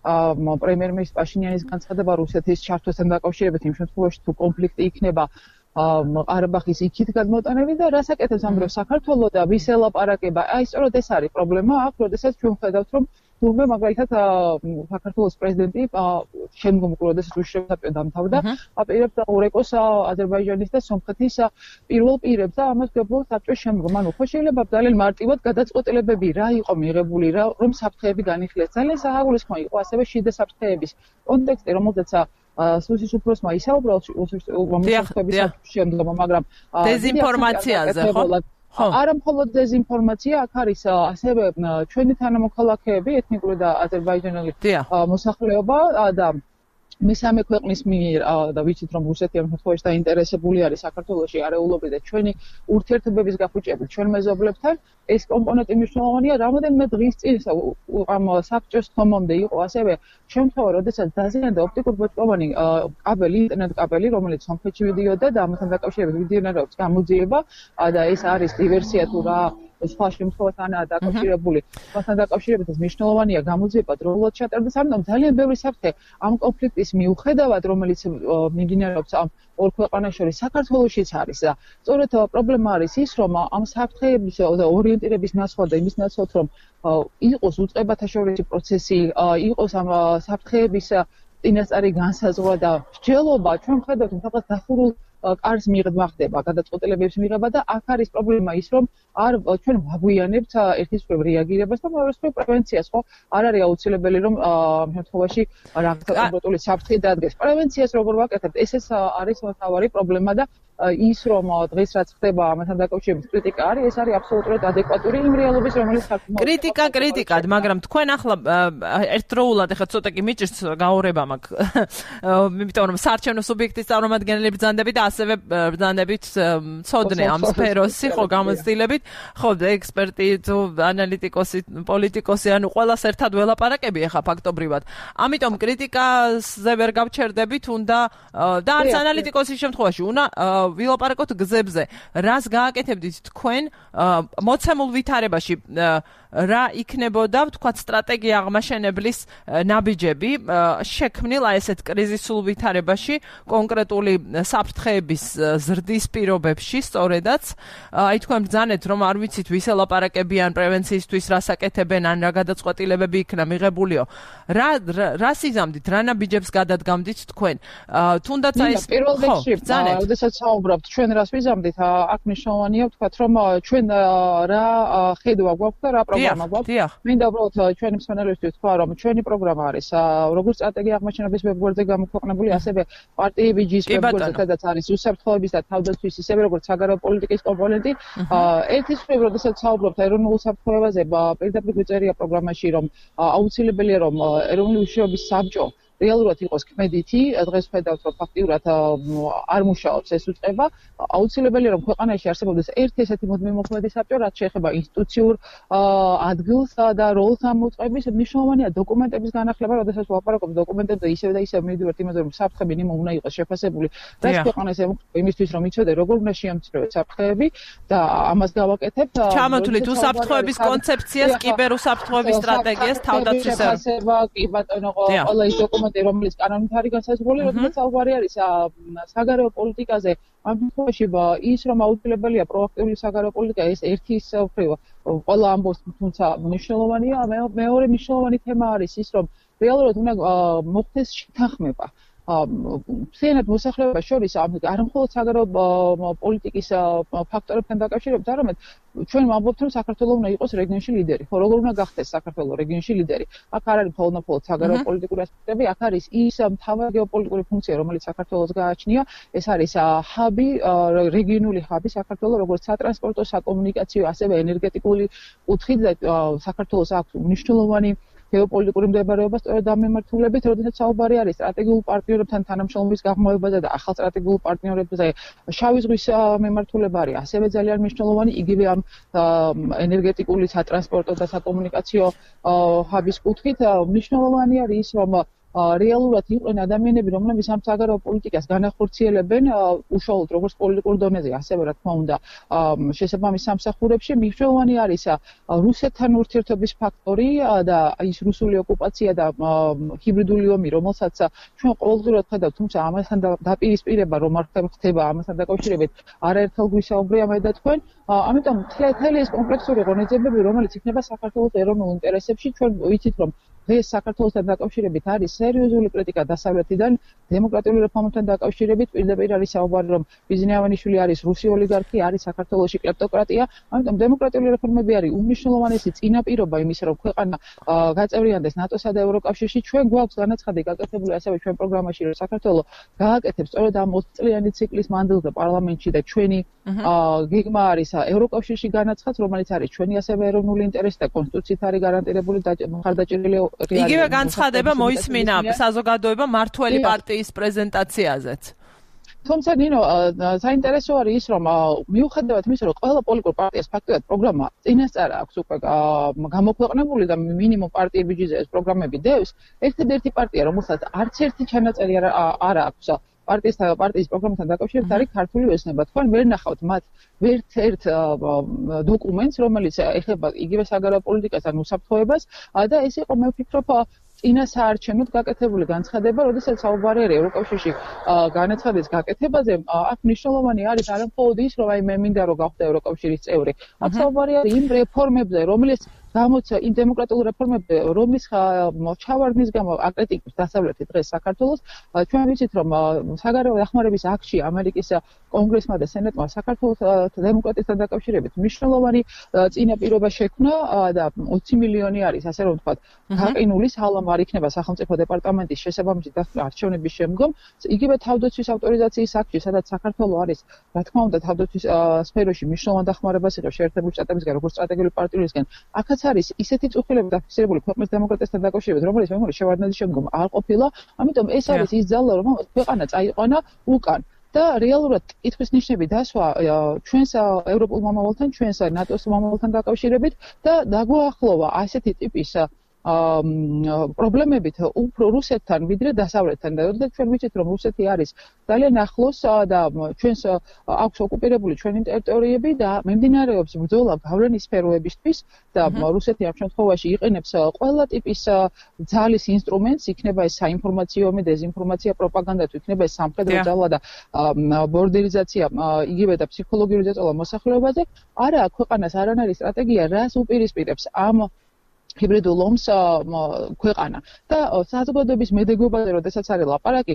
პრემიერ-მინისტრის პაშინიანის განცხადება რუსეთის ჩართვასთან დაკავშირებით იმ შემთხვევაში თუ კონფლიქტი იქნება ყარაბაღის იქით გადმოტანები და რას აკეთებს ამ დროს საქართველო და ვის ელაპარაკება. აი სწორედ ეს არის პრობლემა აქ, როდესაც ჩვენ ხედავთ რომ თურმე მაგალითად საქართველოს პრეზიდენტი შემდგომ როდესაც უშიშრებსაპიო დამთავრდა აპირებს ორეკოს აზერბაიჯანის და სომხეთის პირველ პირებს და ამას გებულობს საბჭოს შემდგომ. ანუ ხო შეიძლება ძალიან მარტივად გადაწყვეტილებები რა იყო მიღებული რა რომ საფრთხეები განიხილეს. ძალიან საგულისხმო იყო ასევე შიდა საფრთხეების კონტექსტი, რომელზეც სუსის უფროსმა ისაუბრა მომხდების შემდგომ, მაგრამ დეზინფორმაციაზე ხო? არა მხოლოდ დეზინფორმაცია, აქ არის ასევე ჩვენი თანამოქალაქეები, ეთნიკური და აზერბაიჯანელი მოსახლეობა და მესამე ქვეყნის მიერ და ვიცით რომ რუსეთი ამ შემთხვევაში დაინტერესებული არის საქართველოში არეულობით და ჩვენი ურთიერთობების გახუჭებით ჩვენ მეზობლებთან, ეს კომპონენტი მნიშვნელოვანია. რამოდენიმე დღის წინ ამ საბჭოს ხომამდე იყო ასევე შემთხვევა, როდესაც დაზიანდა ოპტიკურ-ბოჭკოვანი კაბელი, ინტერნეტ კაბელი, რომელიც სომხეთში მიდიოდა და ამასთან დაკავშირებით მიმდინარეობს გამოძიება და ეს არის დივერსია თუ რა სხვა შემთხვევასთანაა დაკავშირებული. მასთან დაკავშირებით ეს მნიშვნელოვანია გამოძიება დროულად ჩატარდა, სამდომ ძალიან ბევრი საფრთხე ამ კონფლიქტის მიუხედავად, რომელიც მიმდინარეობს ამ ორ ქვეყანას შორის საქართველოშიც არის და სწორედ პრობლემა არის ის, რომ ამ საფრთხეების ორიენტირების ნაცვლად და იმის ნაცვლად, რომ იყოს უწყებათა შორისი პროცესი, იყოს ამ საფრთხეების წინასწარი განსაზღვრა და მსჯელობა, ჩვენ ხედავთ, რომ რაღაც დახურულ კარს მიღება ხდება, გადაწყვეტილებების მიღება და აქ არის პრობლემა ის, რომ არ ჩვენ ვაგვიანებთ ერთის მხრივ რეაგირებას და მეორე მხრივ პრევენციას, ხო? არ არის აუცილებელი რომ ამ შემთხვევაში რაღაცა კონკრეტული საფრთხე დადგეს. პრევენციას როგორ ვაკეთებთ? ესეც არის მთავარი პრობლემა და ის რომ დღეს რაც ხდება ამასთან დაკავშირებით კრიტიკა არის, ეს არის აბსოლუტურად ადეკვატური იმ რეალობის, რომელიც საქართველოს კრიტიკა კრიტიკად, მაგრამ თქვენ ახლა ერთდროულად ახლა ცოტა კი მიჭირს გაურება მაქვს. იმიტომ რომ საარჩევნო სუბიექტის წარმომადგენლები ბრძანდებით და ასევე ბრძანდებით ცოდნე ამ სფეროსი, ხო, გამოცდილებით, ხო, ექსპერტი, ანალიტიკოსი, პოლიტიკოსი, ანუ ყველას ერთად ველაპარაკები ახლა ფაქტობრივად. ამიტომ კრიტიკაზე ვერ გავჩერდებით, უნდა და არც ანალიტიკოსის შემთხვევაში უნდა ვილაპარაკოთ გზებზე. რას გააკეთებდით თქვენ მოცემულ ვითარებაში? რა იქნებოდა, ვთქვათ, სტრატეგია აღმაშენებლის ნაბიჯები შექმნილ აი ესეთ კრიზისულ ვითარებაში, კონკრეტული საფრთხეების ზრდის პირობებში, სწორედაც. აი თქვენ ბრძანეთ, რომ არ ვიცით, ვის ელაპარაკებიან პრევენციისთვის, რას აკეთებენ, ან რა გადაწყვეტილებები იქნა მიღებულიო. რა რა სიზამდით, რა ნაბიჯებს გადადგამდით თქვენ? თუნდაც აი ეს პირველ რიგში, როდესაც საუბრობთ, ჩვენ რას ვიზამდით, აქ მნიშვნელოვანია ვთქვათ, რომ ჩვენ რა ხედვა გვაქვს და რა მინდა უბრალოდ ჩვენი მსმენელებისთვის თქვა, რომ ჩვენი პროგრამა არის როგორც სტრატეგია აღმოჩენების ვებგვერდზე გამოქვეყნებული, ასევე პარტიები ჯის ვებგვერდზე, სადაც არის უსაფრთხოების და თავდაცვის, ისევე როგორც საგარეო პოლიტიკის კომპონენტი. ერთის მხრივ, როდესაც საუბრობთ ეროვნულ საფრთხეებაზე, პირდაპირ გვიწერია პროგრამაში, რომ აუცილებელია, რომ ეროვნული უშიშროების საბჭო რეალურად იყოს ქმედითი, დღეს ხედავთ, რომ ფაქტიურად არ მუშაობს ეს უწყება, აუცილებელია, რომ ქვეყანაში არსებობდეს ერთი ესეთი მუდმივმოქმედი საბჭო, რაც შეეხება ინსტიტუციურ ადგილს და როლს ამ უწყების. მნიშვნელოვანია დოკუმენტების განახლება, როდესაც ვაპარაკობთ დოკუმენტებზე, ისევ და ისევ მივიდივართ იმაზე, რომ საფრთხე მინიმუმ უნდა იყოს შეფასებული. რაც ქვეყანას ემუქრება იმისთვის, რომ იცოდე, როგორ უნდა შეამციროს საფრთხეები და ამას გავაკეთებთ. ჩამოთვლით უსაფრთხოების კონცეფციას, კიბერუსაფრთხოების სტრატეგიას, თავდაცვის შეფასება, კი ბატონო, ყველა ის დოკუმენტი რომელიც კანონით არის განსაზღვრული, როდესაც საუბარი არის საგარეო პოლიტიკაზე, ამ შემთხვევაში ის რომ აუცილებელია პროაქტიული საგარეო პოლიტიკა, ეს ერთი ის მხრივ ყველა ამბობს, თუმცა მნიშვნელოვანია, მეორე მნიშვნელოვანი თემა არის ის, რომ რეალურად უნდა მოხდეს შეთანხმება. მთლიანად მოსახლეობას შორის არ მხოლოდ საგარეო პოლიტიკის ფაქტორებთან დაკავშირებით, არამედ ჩვენ ვამბობთ, რომ საქართველოს უნდა იყოს რეგიონში ლიდერი. ხო, როგორ უნდა გახდეს საქართველოს რეგიონში ლიდერი? აქ არ არის მხოლოდ მხოლოდ საგარეო პოლიტიკური ასპექტები, აქ არის ის მთავარი გეოპოლიტიკური ფუნქცია, რომელიც საქართველოს გააჩნია. ეს არის ჰაბი, რეგიონული ჰაბი საქართველოს, როგორც სატრანსპორტო, საკომუნიკაციო, ასევე ენერგეტიკული კუთხით და საქართველოს აქვს მნიშვნელოვანი გეოპოლიტიკური მდებარეობა სწორედ ამ მიმართულებით, როდესაც საუბარი არის სტრატეგიულ პარტნიორებთან თანამშრომლობის გაღრმავებაზე და ახალ სტრატეგიულ პარტნიორებზე, შავი ზღვის მიმართულება არის ასევე ძალიან მნიშვნელოვანი, იგივე ამ ენერგეტიკული, სატრანსპორტო და საკომუნიკაციო ჰაბის კუთხით. მნიშვნელოვანი არის ის, რომ რეალურად იყვნენ ადამიანები, რომლებიც ამ საგარეო პოლიტიკას განახორციელებენ უშუალოდ როგორც პოლიტიკურ დონეზე, ასევე რა თქმა უნდა შესაბამის სამსახურებში. მნიშვნელოვანი არის რუსეთთან ურთიერთობის ფაქტორი და ის რუსული ოკუპაცია და ჰიბრიდული ომი, რომელსაც ჩვენ ყოველდღურად ხედავთ, თუმცა ამასთან დაპირისპირება რომ არ ხდება ამასთან დაკავშირებით არაერთხელ გვისაუბრია მე და თქვენ. ამიტომ მთელი ეს კომპლექსური ღონისძიებები, რომელიც იქნება საქართველოს ეროვნულ ინტერესებში, ჩვენ ვიცით რომ დღეს საქართველოსთან დაკავშირებით არის სერიოზული კრიტიკა დასავლეთიდან, დემოკრატიული რეფორმებთან დაკავშირებით პირდაპირ არის საუბარი რომ ბიზნიავანიშვილი არის რუსი ოლიგარქი, არის საქართველოში კლეპტოკრატია, ამიტომ დემოკრატიული რეფორმები არის უმნიშვნელოვანესი წინაპირობა იმისა, რომ ქვეყანა გაწევრიანდეს ნატოსა და ევროკავშირში. ჩვენ გვაქვს განაცხადი გაკეთებული ასევე ჩვენ პროგრამაში, რომ საქართველო გააკეთებს სწორედ ამ ოცი წლიანი ციკლის მანძილზე პარლამენტში და ჩვენი გეგმა არის ევროკავშირში განაცხადს, რომელიც არის ჩვენი ასევე ეროვნული ინტერესი და კონსტიტუციით არის გარანტირებული და მხარდაჭერილი. იგივე განცხადება მოისმინა საზოგადოება მართველი პარტიის პრეზენტაციაზეც. თუმცა ნინო, საინტერესო არის ის, რომ მიუხედავად იმისა, რომ ყველა პოლიტიკურ პარტიას ფაქტობრივად პროგრამა წინასწარ აქვს უკვე გამოქვეყნებული და მინიმუმ პარტიების ბიუჯეტზე ეს პროგრამები დევს, ერთადერთი პარტია, რომელსაც არც ერთი ჩანაწერი არ აქვს პარტიის პარტიის პროგრამასთან დაკავშირებით არის ქართული ოცნება. თქვენ ვერ ნახავთ მათ ერთ-ერთ დოკუმენტს, რომელიც ეხება იგივე საგარეო პოლიტიკას ან უსაფრთხოებას და ეს იყო მე ვფიქრობ წინა საარჩევნოდ გაკეთებული განცხადება, როდესაც საუბარი არის ევროკავშირში განაცხადის გაკეთებაზე. აქ მნიშვნელოვანი არის არა მხოლოდ ის, რომ აი მე მინდა რომ გავხდე ევროკავშირის წევრი. აქ საუბარი არის იმ რეფორმებზე, რომელიც გამოცა იმ დემოკრატიულ რეფორმებზე, რომლის ჩავარდნის გამო აკრიტიკებს დასავლეთი დღეს საქართველოს. ჩვენ ვიცით, რომ საგარეო დახმარების აქტში ამერიკის კონგრესმა და სენატმა საქართველოს დემოკრატიასთან დაკავშირებით მნიშვნელოვანი წინაპირობა შექმნა და ოცი მილიონი არის, ასე რომ ვთქვათ, გაყინული სალამ არ იქნება სახელმწიფო დეპარტამენტის შესაბამისი არჩევნების შემდგომ. იგივე თავდაცვის ავტორიზაციის აქტში, სადაც საქართველო არის, რა თქმა უნდა, თავდაცვის სფეროში მნიშვნელოვან დახმარებას იღებს შეერთებული შტატებისგან, როგორც სტრატეგიული პარტნიორისგან. აქაც არის ისეთი წუხილები დაფიქსირებული ქვეყნის დემოკრატიასთან დაკავშირებით, რომელიც მემორი შევარდნაძის შემდგომ არ ყოფილა. ამიტომ ეს არის ის ძალა, რომელიც ქვეყანა წაიყვანა უკან. და რეალურად კითხვის ნიშნები დასვა ჩვენს ევროპულ მომავალთან, ჩვენს ნატოს მომავალთან დაკავშირებით და დაგვაახლოვა ასეთი ტიპის პრობლემებით უფრო რუსეთთან ვიდრე დასავლეთთან და როდესაც ჩვენ ვიცით რომ რუსეთი არის ძალიან ახლოს და ჩვენს აქვს ოკუპირებული ჩვენი ტერიტორიები და მიმდინარეობს ბრძოლა გავლენის სფეროებისთვის და რუსეთი ამ შემთხვევაში იყენებს ყველა ტიპის ძალის ინსტრუმენტს, იქნება ეს საინფორმაციო ომი, დეზინფორმაცია, პროპაგანდა, თუ იქნება ეს სამხედრო ძალა და ბორდერიზაცია, იგივე და ფსიქოლოგიური ზეწოლა მოსახლეობაზე. არა აქვს ქვეყანას არანაირი სტრატეგია, რას უპირისპირებს ამ ჰიბრიდულ ომს ქვეყანა და საზოგადოების მედეგობაზე, როდესაც არის ლაპარაკი,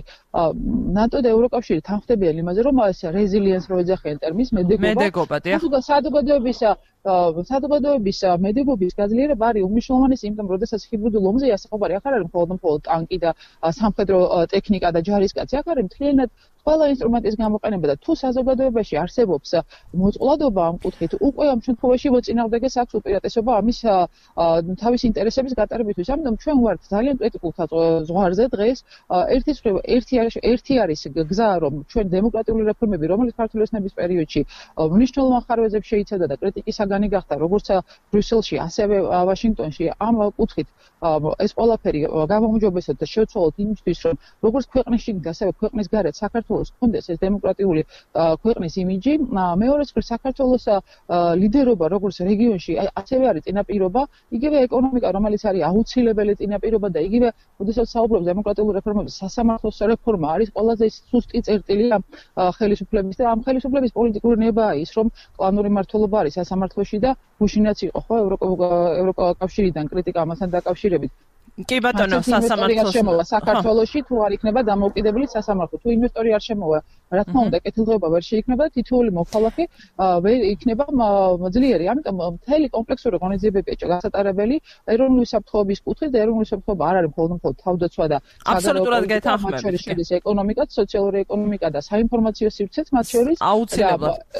ნატო და ევროკავშირი თანხმდებიან იმაზე, რომ ეს რეზილიენს რო ეძახიან ტერმინს, მედეგობა. საზოგადოების საზოგადოების მედეგობის გაძლიერება არის უმნიშვნელოვანესი, იმიტომ რომ როდესაც ჰიბრიდულ ომზე ასახობარი ახარ არის მხოლოდ მხოლოდ ტანკი და სამხედრო ტექნიკა და ჯარისკაცი, აქ არის მთლიანად ყველა ინსტრუმენტის გამოყენება და თუ საზოგადოებაში არსებობს მოწყვლადობა ამ კუთხით, უკვე ამ შემთხვევაში მოწინააღმდეგეს აქვს უპირატესობა ამის თავის ინტერესების გატარებისთვის. ამიტომ ჩვენ ვართ ძალიან კრიტიკულ ზღვარზე დღეს. ერთი ერთი ერთი არის გზა, რომ ჩვენ დემოკრატიული რეფორმები, რომელიც ქართული ოცნების პერიოდში მნიშვნელოვან ხარვეზებს შეიცავდა და კრიტიკის საგანი გახდა, როგორც ბრიუსელში, ასევე ვაშინგტონში, ამ კუთხით ეს ყველაფერი გამომჯობესოთ და შევცვალოთ იმისთვის, რომ როგორც ქვეყნის შიგნით, ასევე ქვეყნის გარეთ საქართველოს ჰქონდეს ეს დემოკრატიული ქვეყნის იმიჯი. მეორე მხრივ საქართველოს ლიდერობა როგორც რეგიონში, ასევე არის წინაპირობა, იგივე ეკონომიკა, რომელიც არის აუცილებელი წინაპირობა და იგივე, როდესაც საუბრობთ დემოკრატიულ რეფორმებზე, სასამართლოს რეფორმა არის ყველაზე სუსტი წერტილი ამ ხელისუფლების და ამ ხელისუფლების პოლიტიკური ნებაა ის, რომ კლანური მმართველობა არის სასამართლოში და გუშინაც იყო ხო ევროკავშირიდან კრიტიკა ამასთან დაკავშირებით. კი ბატონო, სასამართლოში საქართველოში თუ არ იქნება დამოუკიდებელი სასამართლო, თუ ინვესტორი არ შემოვა, რა თქმა უნდა, კეთილდღეობა ვერ შეიქმნება, თითოეული მოქალაქე ვერ იქნება ძლიერი. ამიტომ მთელი კომპლექსური ღონისძიებებია გასატარებელი ეროვნული საფრთხეობის კუთხით და ეროვნული საფრთხეობა არ არის მხოლოდ მხოლოდ თავდაცვა და აბსოლუტურად გეთანხმებით. შედის ეკონომიკა, სოციალური ეკონომიკა და საინფორმაციო სივრცეც მათ შორის. აუცილებლად.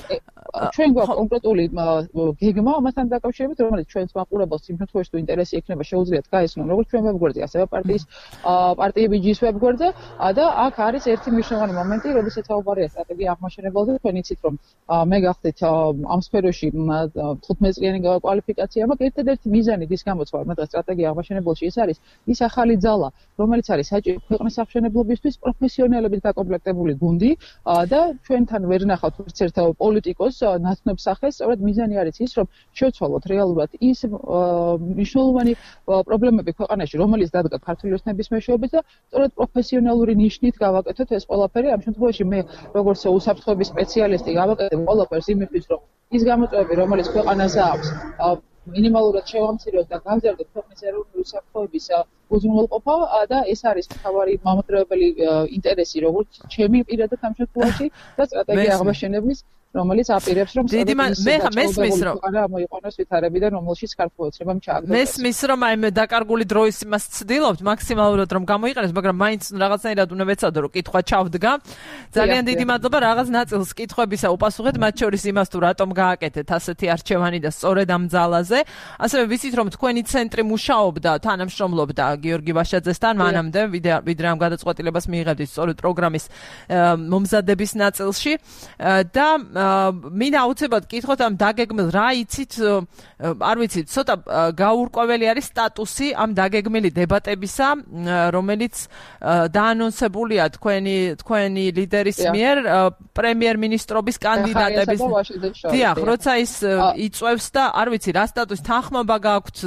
ჩვენ გვაქვს კონკრეტული გეგმა ამასთან დაკავშირებით, რომელიც ჩვენს მაყურებელს იმ შემთხვევაში თუ ინტერესი ექნება შეუძლიათ გაესწრონ როგორც ჩვენ ვებგვერდზე, ასევე პარტიის პარტიები ჯის ვებგვერდზე და აქ არის ერთი მნიშვნელოვანი მომენტი, როდესაც საუბარია სტრატეგია აღმაშენებელზე, თქვენ იცით რომ მე გახდით ამ სფეროში თხუთმეტ წლიანი კვალიფიკაცია მაქვს, ერთადერთი მიზანი დის გამოც ვარ, მე დღეს სტრატეგია აღმაშენებელში ის არის ის ახალი ძალა, რომელიც არის საჭირო ქვეყნის აღმშენებლობისთვის პროფესიონალებით დაკომპლექტებული გუნდი და ჩვენთან ვერ ნახავთ ვერც ერთ პოლიტიკოს ნაცნობ სახეს, სწორედ მიზანი არის ის, რომ შევცვალოთ რეალურად ის მნიშვნელოვანი პრობლემები ქვეყანაში, რომელიც დადგა ქართული ოცნების მეშვეობით და სწორედ პროფესიონალური ნიშნით გავაკეთოთ ეს ყველაფერი. ამ შემთხვევაში მე როგორც უსაფრთხოების სპეციალისტი გავაკეთებ ყველაფერს იმისთვის, რომ ის გამოწვევები, რომელიც ქვეყანაზე აქვს, მინიმალურად შევამციროთ და გავზარდოთ ქვეყნის ეროვნული უსაფრთხოების უზრუნველყოფა და ეს არის მთავარი მამოძრავებელი ინტერესი, როგორც ჩემი პირადად ამ შემთხვევაში და სტრატეგია აღმაშენებლის, რომელიც აპირებს რომ დიდი მე მესმის რომ არა მოიყვანოს ვითარებიდან, რომელშიც ქართულ ოცნებამ ჩააგდოს. მესმის რომ აი მე დაკარგული დროის იმას ცდილობთ მაქსიმალურად რომ გამოიყენოს, მაგრამ მაინც რაღაცნაირად უნდა ვეცადო რომ კითხვა ჩავდგა. ძალიან დიდი მადლობა რაღაც ნაწილს კითხვებისა უპასუხეთ, მათ შორის იმას თუ რატომ გააკეთეთ ასეთი არჩევანი და სწორედ ამ ძალაზე. ასევე ვიცით რომ თქვენი ცენტრი მუშაობდა, თანამშრომლობდა გიორგი ვაშაძესთან მანამდე, ვიდრე ამ გადაწყვეტილებას მიიღებდით სწორედ პროგრამის მომზადების ნაწილში და მინდა აუცილებლად კითხოთ ამ დაგეგმილ რა იცით, არ ვიცით, ცოტა გაურკვეველი არის სტატუსი ამ დაგეგმილი დებატებისა, რომელიც დაანონსებულია თქვენი თქვენი ლიდერის მიერ პრემიერ-მინისტრობის კანდიდატების. დიახ, როცა ის იწვევს და არ ვიცი რა სტატუსი თანხმობა გააქვთ,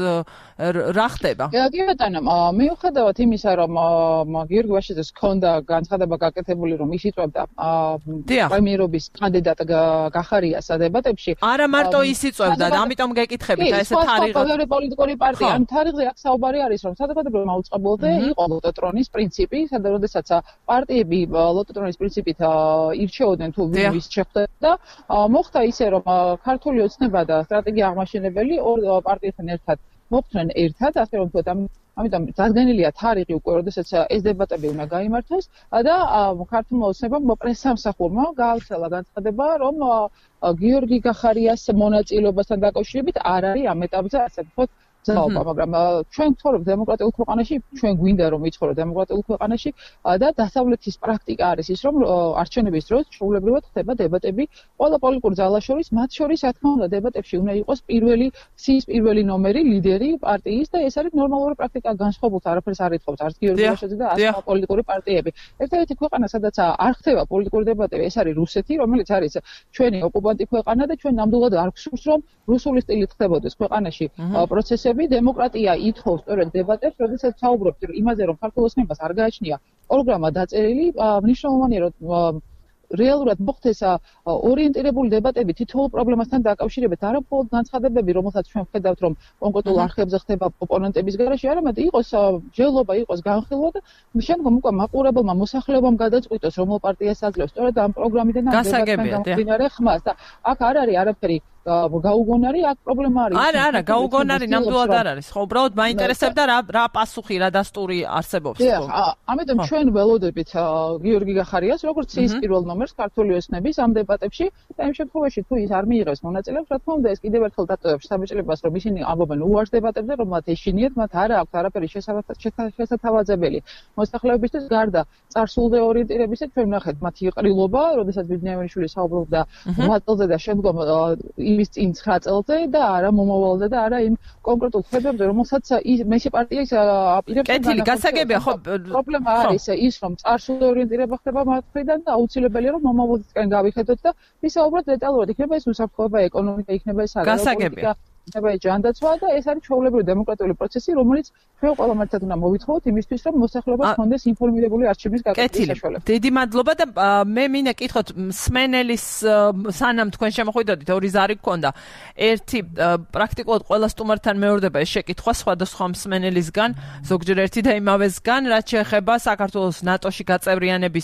რა ხდება? კი ბატონო, მიუხედავად იმისა, რომ გიორგი ვაშაძეს ჰქონდა განცხადება გაკეთებული, რომ ის იწვევდა პრემიერობის კანდიდატ გახარიას დებატებში. არა მარტო ის იწვევდა, ამიტომ გეკითხებით, აი ესე თარიღი. ყველა პოლიტიკური პარტია, ამ თარიღზე აქ საუბარი არის, რომ საზოგადოებრივ მაუწყებლობაზე იყო ლოტოტრონის პრინციპი, სადაც როდესაც პარტიები ლოტოტრონის პრინციპით ირჩეოდნენ თუ ვის შეხვდა, მოხდა ისე, რომ ქართული ოცნება და სტრატეგია აღმაშენებელი ორ პარტიასთან ერთად მოხდნენ ერთად, ასე რომ თქვა ამიტომ დადგენილია თარიღი უკვე, როდესაც ეს დებატები უნდა გაიმართოს და ქართულმა ოცნებამ პრესსამსახურმა გაავრცელა განცხადება, რომ გიორგი გახარიას მონაწილეობასთან დაკავშირებით არ არის ამ ეტაპზე ასე ვთქვათ ძალაობა, მაგრამ ჩვენ ვცხოვრობთ დემოკრატიულ ქვეყანაში, ჩვენ გვინდა რომ ვიცხოვროთ დემოკრატიულ ქვეყანაში და დასავლეთის პრაქტიკა არის ის, რომ არჩევნების დროს ჩვეულებრივად ხდება დებატები ყველა პოლიტიკურ ძალას შორის, მათ შორის რა თქმა უნდა დებატებში უნდა იყოს პირველი სიის პირველი ნომერი ლიდერი პარტიის და ეს არის ნორმალური პრაქტიკა, განსხვავებულს არაფერს არ ეთხოვს არც გიორგი ვაშაძე და არც პოლიტიკური პარტიები. ერთადერთი ქვეყანა, სადაც არ ხდება პოლიტიკური დებატები, ეს არის რუსეთი, რომელიც არის ჩვენი ოკუპანტი ქვეყანა და ჩვენ ნამდვილად არ გვსურს, რომ რუსული სტილით ხდებოდეს ქვეყანაში პროცესები. დემოკრატია ითხოვს სწორედ დებატებს, როდესაც საუბრობთ იმაზე, რომ ქართულ ოცნებას არ გააჩნია პროგრამა დაწერილი, მნიშვნელოვანია, რომ რეალურად მოხდეს ორიენტირებული დებატები თითოეულ პრობლემასთან დაკავშირებით, არა მხოლოდ განცხადებები, რომელსაც ჩვენ ვხედავთ, რომ კონკრეტულ არხებზე ხდება ოპონენტების გარეშე, არამედ იყოს ჯელობა, იყოს განხილვა და შემდგომ უკვე მაყურებელმა მოსახლეობამ გადაწყვიტოს, რომელ პარტიას აძლევს სწორედ ამ პროგრამიდან ამ დებატთან გამომდინარე ხმას და აქ არ არის არაფერი გაუგონარი, აქ პრობლემა არის. არა, არა, გაუგონარი ნამდვილად არ არის. ხო, უბრალოდ მაინტერესებდა რა რა პასუხი, რა დასტური არსებობს. დიახ, ამიტომ ჩვენ ველოდებით გიორგი გახარიას, როგორც ის პირველ ნომერს ქართული ოცნების ამ დებატებში და იმ შემთხვევაში თუ ის არ მიიღებს მონაწილეობას, რა თქმა უნდა, ეს კიდევ ერთხელ დატოვებს საბჭოებას, რომ ისინი ამბობენ უარს დებატებზე, რომ მათ ეშინიათ, მათ არა აქვთ არაფერი შესათავაზებელი. მოსახლეობისთვის გარდა წარსულზე ორიენტირებისა, ჩვენ ვნახეთ მათი ყრილობა, როდესაც ბედნიაშვილი საუბრობდა მატლზე და შემდგომ იმის წინ ცხრა წელზე და არა მომავალზე და არა იმ კონკრეტულ ხებებზე, რომელსაც მესი პარტია აპირებს. კეთილი, გასაგებია, ხო, პრობლემა არის ის, რომ წარსულზე ორიენტირება ხდება მათ მხრიდან და აუცილებელია, რომ მომავალისკენ გავიხედოთ და ვისაუბროთ დეტალურად, იქნება ეს უსაფრთხოება, ეკონომიკა, იქნება ეს გასაგებია. იქნება ეს ჯანდაცვა და ეს არის ჩვეულებრივი დემოკრატიული პროცესი, რომელიც ჩვენ ყველამ ერთად უნდა მოვითხოვოთ იმისთვის, რომ მოსახლეობა ჰქონდეს ინფორმირებული არჩევნის გაკეთების საშუალება. დიდი მადლობა და მე მინდა კითხოთ მსმენელის სანამ თქვენ შემოხვიდოდით ორი ზარი გქონდა. ერთი პრაქტიკულად ყველა სტუმართან მეორდება ეს შეკითხვა სხვადასხვა მსმენელისგან, ზოგჯერ ერთი და იმავესგან, რაც შეეხება საქართველოს ნატოში გაწევრიანების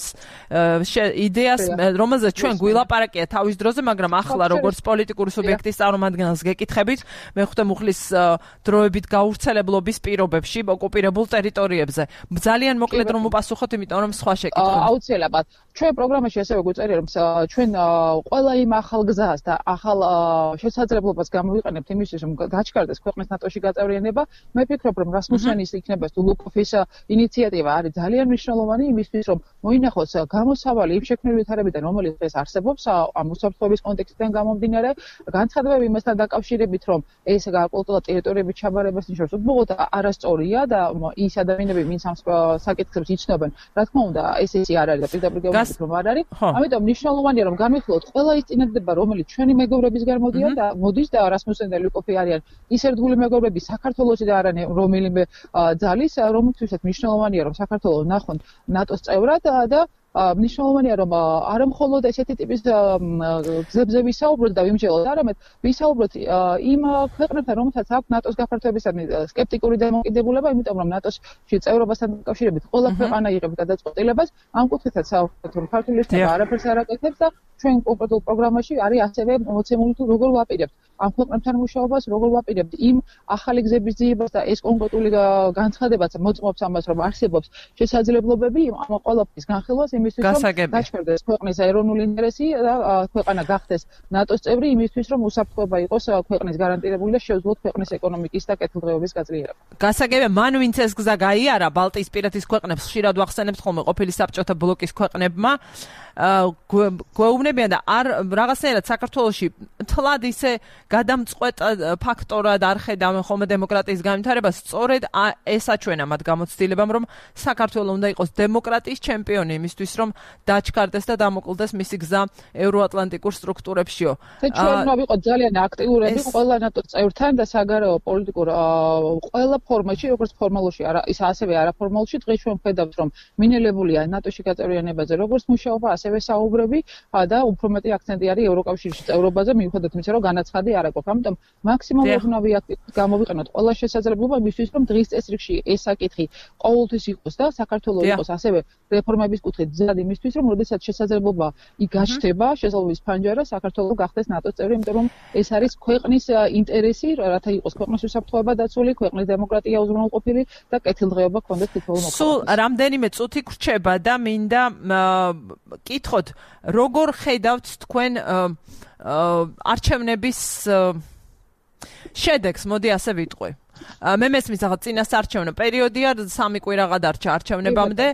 იდეას, რომელზეც ჩვენ გვილაპარაკია თავის დროზე, მაგრამ ახლა როგორც პოლიტიკური სუბიექტის წარმომადგენელს გეკითხებით, მეხუთე მუხლის დროებით გაურცელებლობის პირობებში ოკუპირებულ ტერიტორიებზე. ძალიან მოკლედ რომ უპასუხოთ, იმიტომ რომ სხვა შეკითხები. აუცილებლად. ჩვენ პროგრამაში ასევე გვწერია რომ ჩვენ ყველა იმ ახალ გზას და ახალ შესაძლებლობას გამოვიყენებთ იმისთვის რომ გაჩქარდეს ქვეყნის ნატოში გაწევრიანება. მე ვფიქრობ რომ რასმუსენის იქნება სტულუკოფის ინიციატივა არის ძალიან მნიშვნელოვანი იმისთვის რომ მოინახოს გამოსავალი იმ შექმნილი ვითარებიდან რომელიც დღეს არსებობს ამ უსაფრთხოების კონტექსტიდან გამომდინარე განცხადებები იმასთან დაკავშირებით რომ ეს გარკვეულ ტერიტორიების ჩაბარებას ნიშნავს უბრალოდ არასწორია და ის ადამიანები ვინც ამ საკითხებს იცნობენ რა თქმა უნდა ეს ისე არ არის და პირდაპირ გეუბნებით რომ არ არის ამიტომ მნიშვნელოვანია რომ განვიხილოთ ყველა ის წინადადება რომელიც ჩვენი მეგობრებისგან მოდიან და მოდის და რასმუსენ და ლუკოფი არიან ის ერთგული მეგობრები საქართველოსი და არა რომელიმე ძალის რომელთვისაც მნიშვნელოვანია რომ საქართველოს ნახონ ნატოს წევრად და მნიშვნელოვანია რომ არა მხოლოდ ესეთი ტიპის გზებზე ვისაუბროთ და ვიმსჯელოთ, არამედ ვისაუბროთ იმ ქვეყნებთან, რომელთაც აქვს ნატოს გაფართოებისადმი სკეპტიკური დამოკიდებულება, იმიტომ რომ ნატოში წევრობასთან დაკავშირებით ყველა ქვეყანა იღებს გადაწყვეტილებას, ამ კუთხითაც საუბრობთ რომ ქართული ეხება არაფერს არ აკეთებს და ჩვენ კონკრეტულ პროგრამაში არის ასევე მოცემული თუ როგორ ვაპირებთ ამ ქვეყნებთან მუშაობას, როგორ ვაპირებთ იმ ახალი გზების ძიებას და ეს კონკრეტული განცხადებაც მოწმობს ამას რომ არსებობს შესაძლებლობები ამ ყველაფრის განხილვას იმისთვის რომ გაჩერდეს ქვეყნის ეროვნული ინტერესი და ქვეყანა გახდეს ნატოს წევრი იმისთვის რომ უსაფრთხოება იყოს ქვეყნის გარანტირებული და შეუძლოთ ქვეყნის ეკონომიკის და კეთილდღეობის გაწევრიანება. გასაგებია მან ვინც ეს გზა გაიარა ბალტიისპირეთის ქვეყნებს ხშირად ვახსენებთ ხოლმე ყოფილი საბჭოთა ბლოკის ქვეყნებმა გვეუბნებიან და არ რაღაცნაირად საქართველოში თლად ისე გადამწყვეტ ფაქტორად არ ხედავენ ხოლმე დემოკრატიის განვითარებას, სწორედ ეს აჩვენა მათ გამოცდილებამ, რომ საქართველო უნდა იყოს დემოკრატიის ჩემპიონი იმისთვის, რომ დაჩქარდეს და დამოკლდეს მისი გზა ევროატლანტიკურ სტრუქტურებშიო. ჩვენ უნდა ვიყოთ ძალიან აქტიურები ყველა ნატოს წევრთან და საგარეო პოლიტიკურ ყველა ფორმაში, როგორც ფორმალურში, ის ასევე არაფორმალურში, დღეს ჩვენ ვხედავთ, რომ მინელებულია ნატოში გაწევრიანებაზე, როგორც მუშაობა, ასევე საუბრები და უფრო მეტი აქცენტი არის ევროკავშირში წევრობაზე, მიუხედავად იმისა, რომ განაცხადი არ აქვს. ამიტომ მაქსიმალურად უნდა გამოვიყენოთ ყველა შესაძლებლობა იმისთვის, რომ დღის წესრიგში ეს საკითხი ყოველთვის იყოს და საქართველოს იყოს ასევე რეფორმების კუთხით მზად იმისთვის, რომ როდესაც შესაძლებლობა იგაჩნდება, შესაძლებლობის ფანჯარა საქართველოს გახდეს ნატოს წევრი, იმიტომ რომ ეს არის ქვეყნის ინტერესი, რათა იყოს ქვეყნის უსაფრთხოება დაცული, ქვეყნის დემოკრატია უზრუნველყოფილი და კეთილდღეობა ქონდეს თითოეულ მოქალაქეს. სულ რამდენიმე წუთი გრჩება და მინდა კითხოთ, როგორ ხედავთ თქვენ არჩევნების შედეგს, მოდი ასე ვიტყვი. მე მესმის რაღაც წინასაარჩევნო პერიოდია, სამი კვირა გადარჩა არჩევნებამდე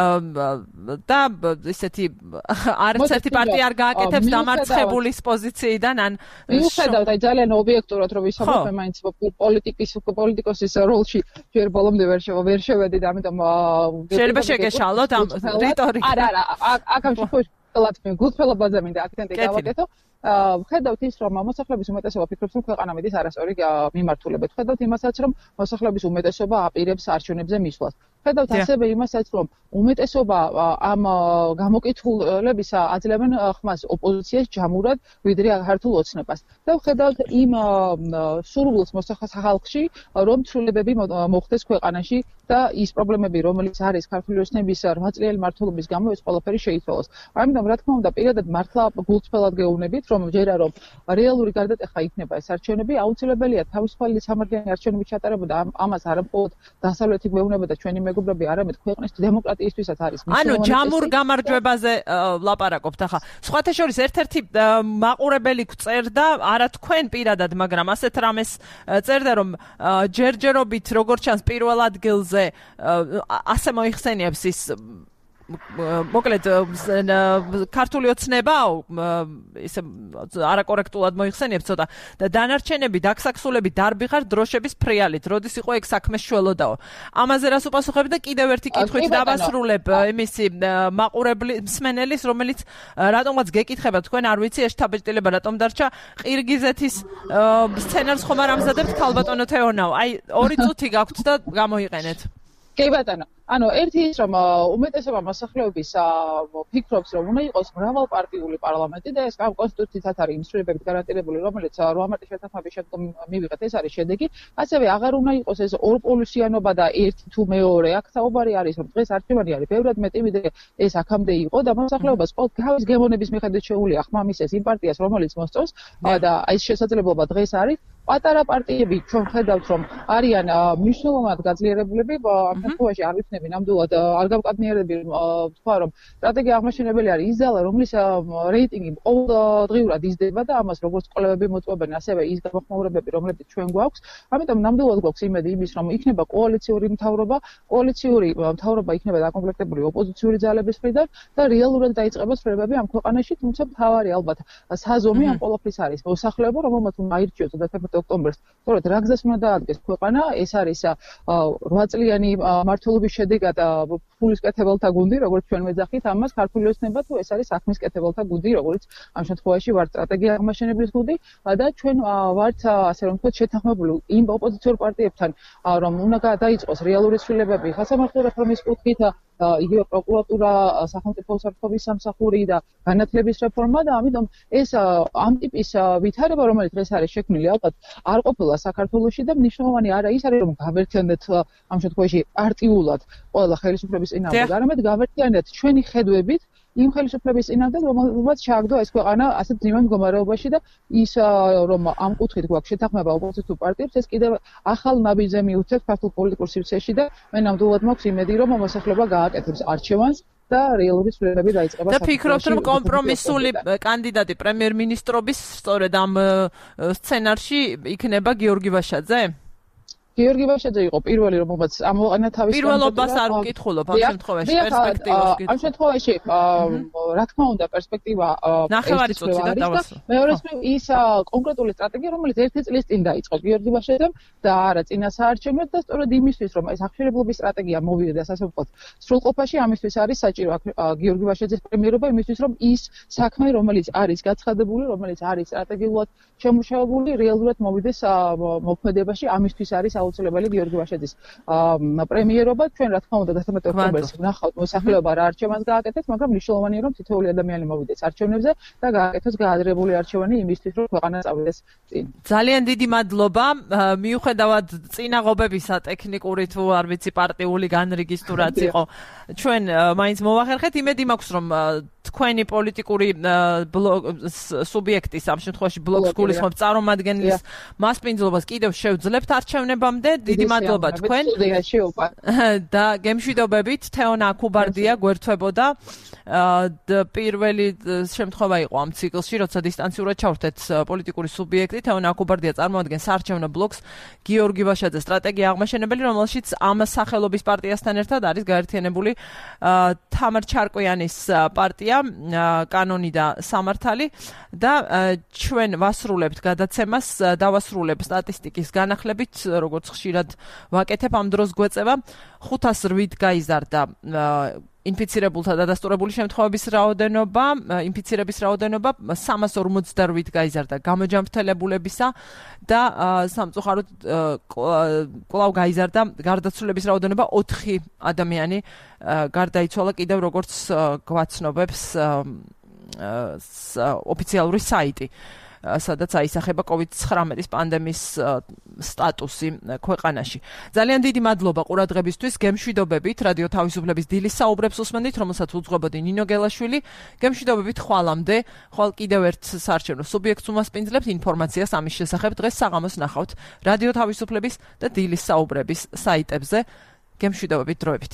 და ისეთი არც ერთი პარტია არ გააკეთებს დამარცხებულის პოზიციიდან ან მიუხედავად აი ძალიან ობიექტურად რომ ვისაუბრებ მე მაინც პოლიტიკის პოლიტიკოსის როლში ჯერ ბოლომდე ვერ ვერ შევედი და ამიტომ შეიძლება შეგეშალოთ ამ რიტორიკა. არა არა აქ ამ შემთხვევაში გულწრფელობაზე მინდა აქცენტი გავაკეთო. ვხედავთ ის რომ მოსახლეობის უმეტესობა ფიქრობს რომ ქვეყანა მიდის არასწორი მიმართულებით. ვხედავთ იმასაც რომ მოსახლეობის უმეტესობა აპირებს არჩევნებზე მისვლას. ვხედავთ ასევე იმასაც რომ უმეტესობა ამ გამოკითხულების აძლევენ ხმას ოპოზიციას ჯამურად ვიდრე ქართულ ოცნებას. და ვხედავთ იმ სურვილს მოსახალხში რომ ცვლილებები მოხდეს ქვეყანაში და ის პრობლემები რომელიც არის ქართული ოცნების რვა წლიანი მმართველობის გამო ეს ყველაფერი შეიცვალოს. ამიტომ რა თქმა უნდა პირადად მართლა გულწრფელად გეუბნებით რომ ჯერა რომ რეალური გარდატეხა იქნება ეს არჩევნები, აუცილებელია თავისუფალი სამართლიანი არჩევნების ჩატარება და ამას არა მხოლოდ დასავლეთი გვეუბნება და ჩვენი მეგობრები, არამედ ქვეყნის დემოკრატიისთვისაც არის ანუ ჯამურ გამარჯვებაზე ვლაპარაკობთ ახლა. სხვათა შორის ერთ-ერთი მაყურებელი გწერდა, არა თქვენ პირადად, მაგრამ ასეთ რამეს წერდა, რომ ჯერჯერობით როგორც ჩანს პირველ ადგილზე ასე მოიხსენიებს ის მოკლედ ქართული ოცნებაო ისე არაკორექტულად მოიხსენიებს ცოტა და დანარჩენები დაგსაქსულები დარბიხარ დროშების ფრიალით, როდის იყო ეგ საქმეს შველოდაო. ამაზე რას უპასუხებ და კიდევ ერთი კითხვით დავასრულებ იმისი მაყურებლის მსმენელის, რომელიც რატომღაც გეკითხება თქვენ არ ვიცი ეს შთაბეჭდილება რატომ დარჩა ყირგიზეთის სცენარს ხომ არ ამზადებთ ქალბატონო თეონაო. აი ორი წუთი გაქვთ და გამოიყენეთ. კი ბატონო, ანუ ერთი ის რომ უმეტესობა მოსახლეობის ფიქრობს რომ უნდა იყოს მრავალპარტიული პარლამენტი და ეს ამ კონსტიტუციით არის იმ ცვლილებებით გარანტირებული, რომელიც რვა მარტის შეთანხმების შემდგომ მივიღეთ, ეს არის შედეგი. ასევე აღარ უნდა იყოს ეს ორპოლუსიანობა და ერთი თუ მეორე. აქ საუბარი არის რომ დღეს არჩევანი არის ბევრად მეტი ვიდრე ეს აქამდე იყო და მოსახლეობას ყოველთვის გემოვნების მიხედვით შეუძლია ხმამისეს იმ პარტიას, რომელიც მოსწონს და ეს შესაძლებლობა დღეს არის. პატარა პარტიები ჩვენ ხედავთ რომ არიან მნიშვნელოვნად გაძლიერებულები, ამ შემთხვევაში არ ვიქნები ნამდვილად არ გავკადნიერები თქვა რომ სტრატეგია აღმაშენებელი არის ის ძალა, რომლის რეიტინგი ყოველდღიურად იზრდება და ამას როგორც კვლევები მოწმობენ, ასევე ის გამოხმაურებები, რომლებიც ჩვენ გვაქვს. ამიტომ ნამდვილად გვაქვს იმედი იმის, რომ იქნება კოალიციური მთავრობა, კოალიციური მთავრობა იქნება დაკომპლექტებული ოპოზიციური ძალების მხრიდან და რეალურად დაიწყება ცვლილებები ამ ქვეყანაში, თუმცა მთავარი ალბათ საზომი ამ ყოველფრის არის მოსახლეობა, რომელმაც უნდა აირჩიოს თერთმეტ ოქტომბერს. სწორედ რა გზას უნდა დაადგეს ქვეყანა, ეს არის რვა წლიანი მმართველობის შედეგად ფულის კეთებელთა გუნდი, როგორც ჩვენ ვეძახით, ამას ქართული ოცნება თუ ეს არის საქმის კეთებელთა გუნდი, როგორც ამ შემთხვევაში ვართ სტრატეგია აღმაშენებლის გუნდი და ჩვენ ვართ ასე რომ ვთქვათ შეთანხმებული იმ ოპოზიციურ პარტიებთან, რომ უნდა დაიწყოს რეალური ცვლილებები სასამართლო რეფორმის კუთხით, იგივე პროკურატურა, სახელმწიფო უსაფრთხოების სამსახური და განათლების რეფორმა და ამიტომ ეს ამ ტიპის ვითარება, რომელიც დღეს არის შექმნილი, ალბათ არ ყოფილა საქართველოში და მნიშვნელოვანი არა ის არის, რომ გავერთიანდეთ ამ შემთხვევაში პარტიულად ყველა ხელისუფლების წინააღმდეგ, არამედ გავერთიანდეთ ჩვენი ხედვებით იმ ხელისუფლების წინააღმდეგ, რომელსაც ჩააგდო ეს ქვეყანა ასეთ ძიმან მდგომარეობაში და ის რომ ამ კუთხით გვაქვს შეთანხმება ოპოზიციურ პარტიებს, ეს კიდევ ახალ ნაბიჯზე მიუწევს ქართულ პოლიტიკურ სივრცეში და მე ნამდვილად მაქვს იმედი, რომ მოსახლეობა გააკეთებს არჩევანს და რეალური ცვლილებები დაიწყება. და ფიქრობთ, რომ კომპრომისული კანდიდატი პრემიერ-მინისტრობის სწორედ ამ სცენარში იქნება გიორგი ვაშაძე? გიორგი ვაშაძე იყო პირველი, რომელმაც ამოყენა თავის პირველობას არ ვკითხულობ ამ შემთხვევაში პერსპექტივას ვკითხულობ. ამ შემთხვევაში რა თქმა უნდა პერსპექტივა ნახევარი წუთი და დავასრულე. მეორე ის კონკრეტული სტრატეგია, რომელიც ერთი წლის წინ დაიწყო გიორგი ვაშაძემ და არა წინა საარჩევნოდ და სწორედ იმისთვის, რომ ეს აღშენებლობის სტრატეგია მოვიდდეს ასე ვთქვათ სრულყოფაში, ამისთვის არის საჭირო გიორგი ვაშაძეს პრემიერობა, იმისთვის, რომ ის საქმე, რომელიც არის გაცხადებული, რომელიც არის სტრატეგიულად შემუშავებული, რეალურად მოვიდეს მოქმედებაში, ამისთვის არის აუცილებელი გიორგი ვაშაძის პრემიერობა. ჩვენ რა თქმა უნდა თერთმეტ ოქტომბერს ვნახავთ მოსახლეობა რა არჩევანს გააკეთებს, მაგრამ მნიშვნელოვანია რომ თითოეული ადამიანი მოვიდეს არჩევნებზე და გააკეთოს გაადრებული არჩევანი იმისთვის, რომ ქვეყანა წავიდეს წინ. ძალიან დიდი მადლობა. მიუხედავად წინაღობებისა ტექნიკური თუ არ ვიცი პარტიული განრიგის თუ რაც იყო, ჩვენ მაინც მოვახერხეთ. იმედი მაქვს რომ თქვენი პოლიტიკური სუბიექტის ამ შემთხვევაში ბლოკს გულისხმობ წარმომადგენლის მასპინძლობას კიდევ შევძლებთ არჩევნებამდე. დიდი მადლობა თქვენ. და გემშვიდობებით თეონა აქუბარდია გვერდთვებოდა. პირველი შემთხვევა იყო ამ ციკლში, როცა დისტანციურად ჩავრთეთ პოლიტიკური სუბიექტი. თეონა აქუბარდია წარმოადგენს საარჩევნო ბლოკს გიორგი ვაშაძე სტრატეგია აღმაშენებელი, რომელშიც ამ სახელობის პარტიასთან ერთად არის გაერთიანებული თამარ ჩარკვიანის პარტია, კანონი და სამართალი და ჩვენ ვასრულებთ გადაცემას, დავასრულებ სტატისტიკის განახლებით, როგორც ხშირად ვაკეთებ ამ დროს გვეწევა ხუთას რვით გაიზარდა ინფიცირებულთა დადასტურებული შემთხვევების რაოდენობა, ინფიცირების რაოდენობა სამას ორმოცდარვით გაიზარდა გამოჯანმრთელებულებისა და სამწუხაროდ კვლავ გაიზარდა გარდაცვლილების რაოდენობა ოთხი ადამიანი გარდაიცვალა კიდევ როგორც გვაცნობებს ოფიციალური საიტი, სადაც აისახება კოვიდ ცხრამეტის პანდემიის სტატუსი ქვეყანაში. ძალიან დიდი მადლობა ყურადღებისთვის. გემშვიდობებით. რადიო თავისუფლების დილის საუბრებს უსმენთ, რომელსაც უძღვებოდი ნინო გელაშვილი. გემშვიდობებით ხვალამდე. ხვალ კიდევ ერთ საარჩევნო სუბიექტს უმასპინძლებთ ინფორმაციას ამის შესახებ. დღეს საღამოს ნახავთ რადიო თავისუფლების და დილის საუბრების საიტებზე. გემშვიდობებით დროებით.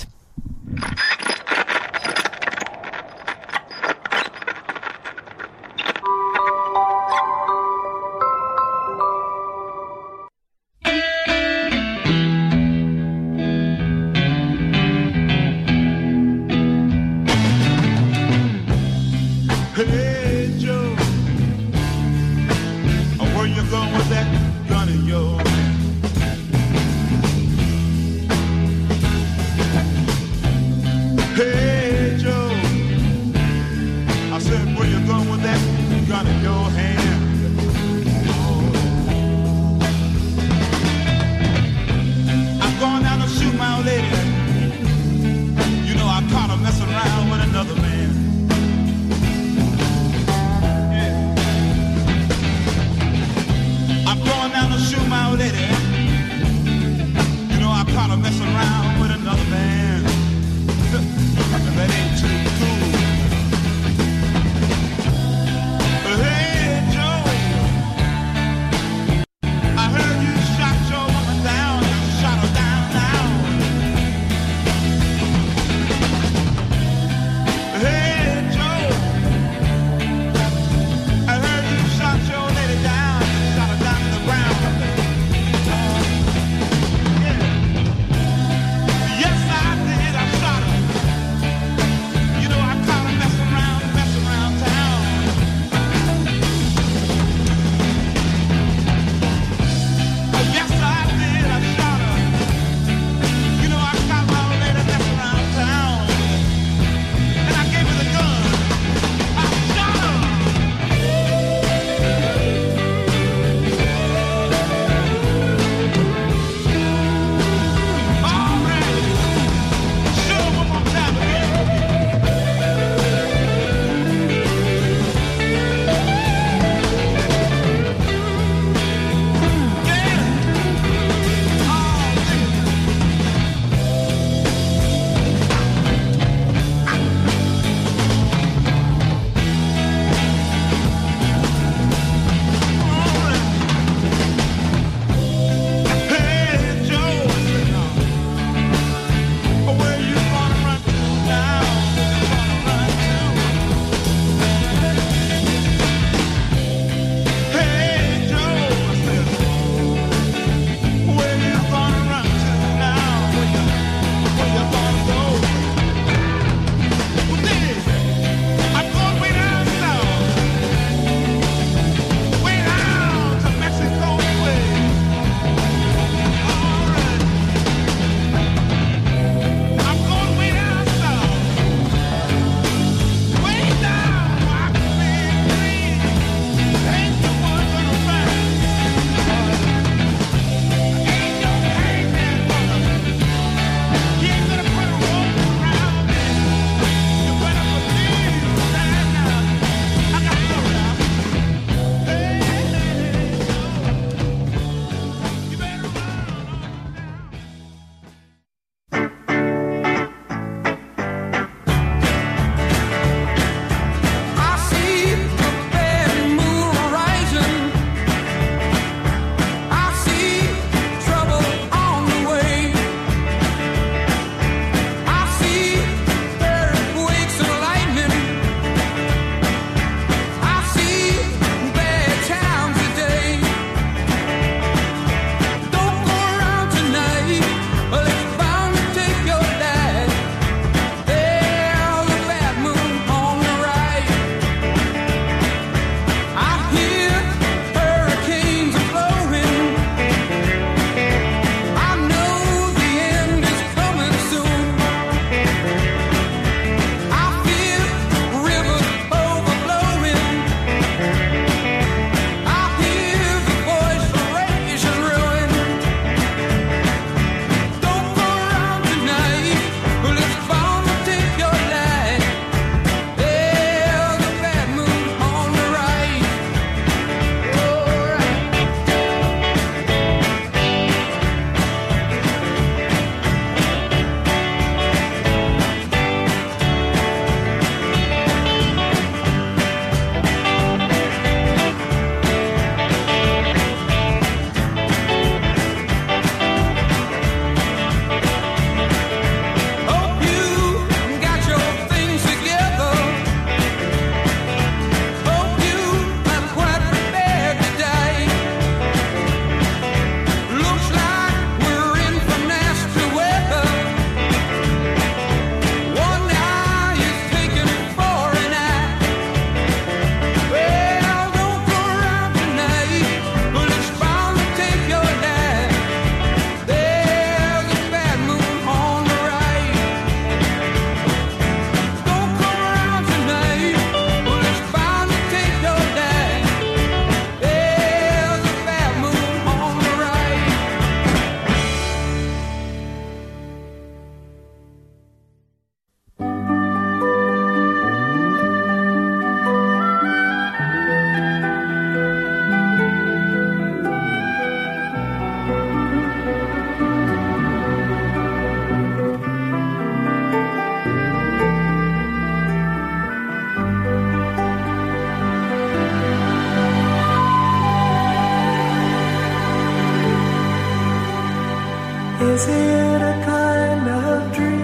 Is it a kind of dream?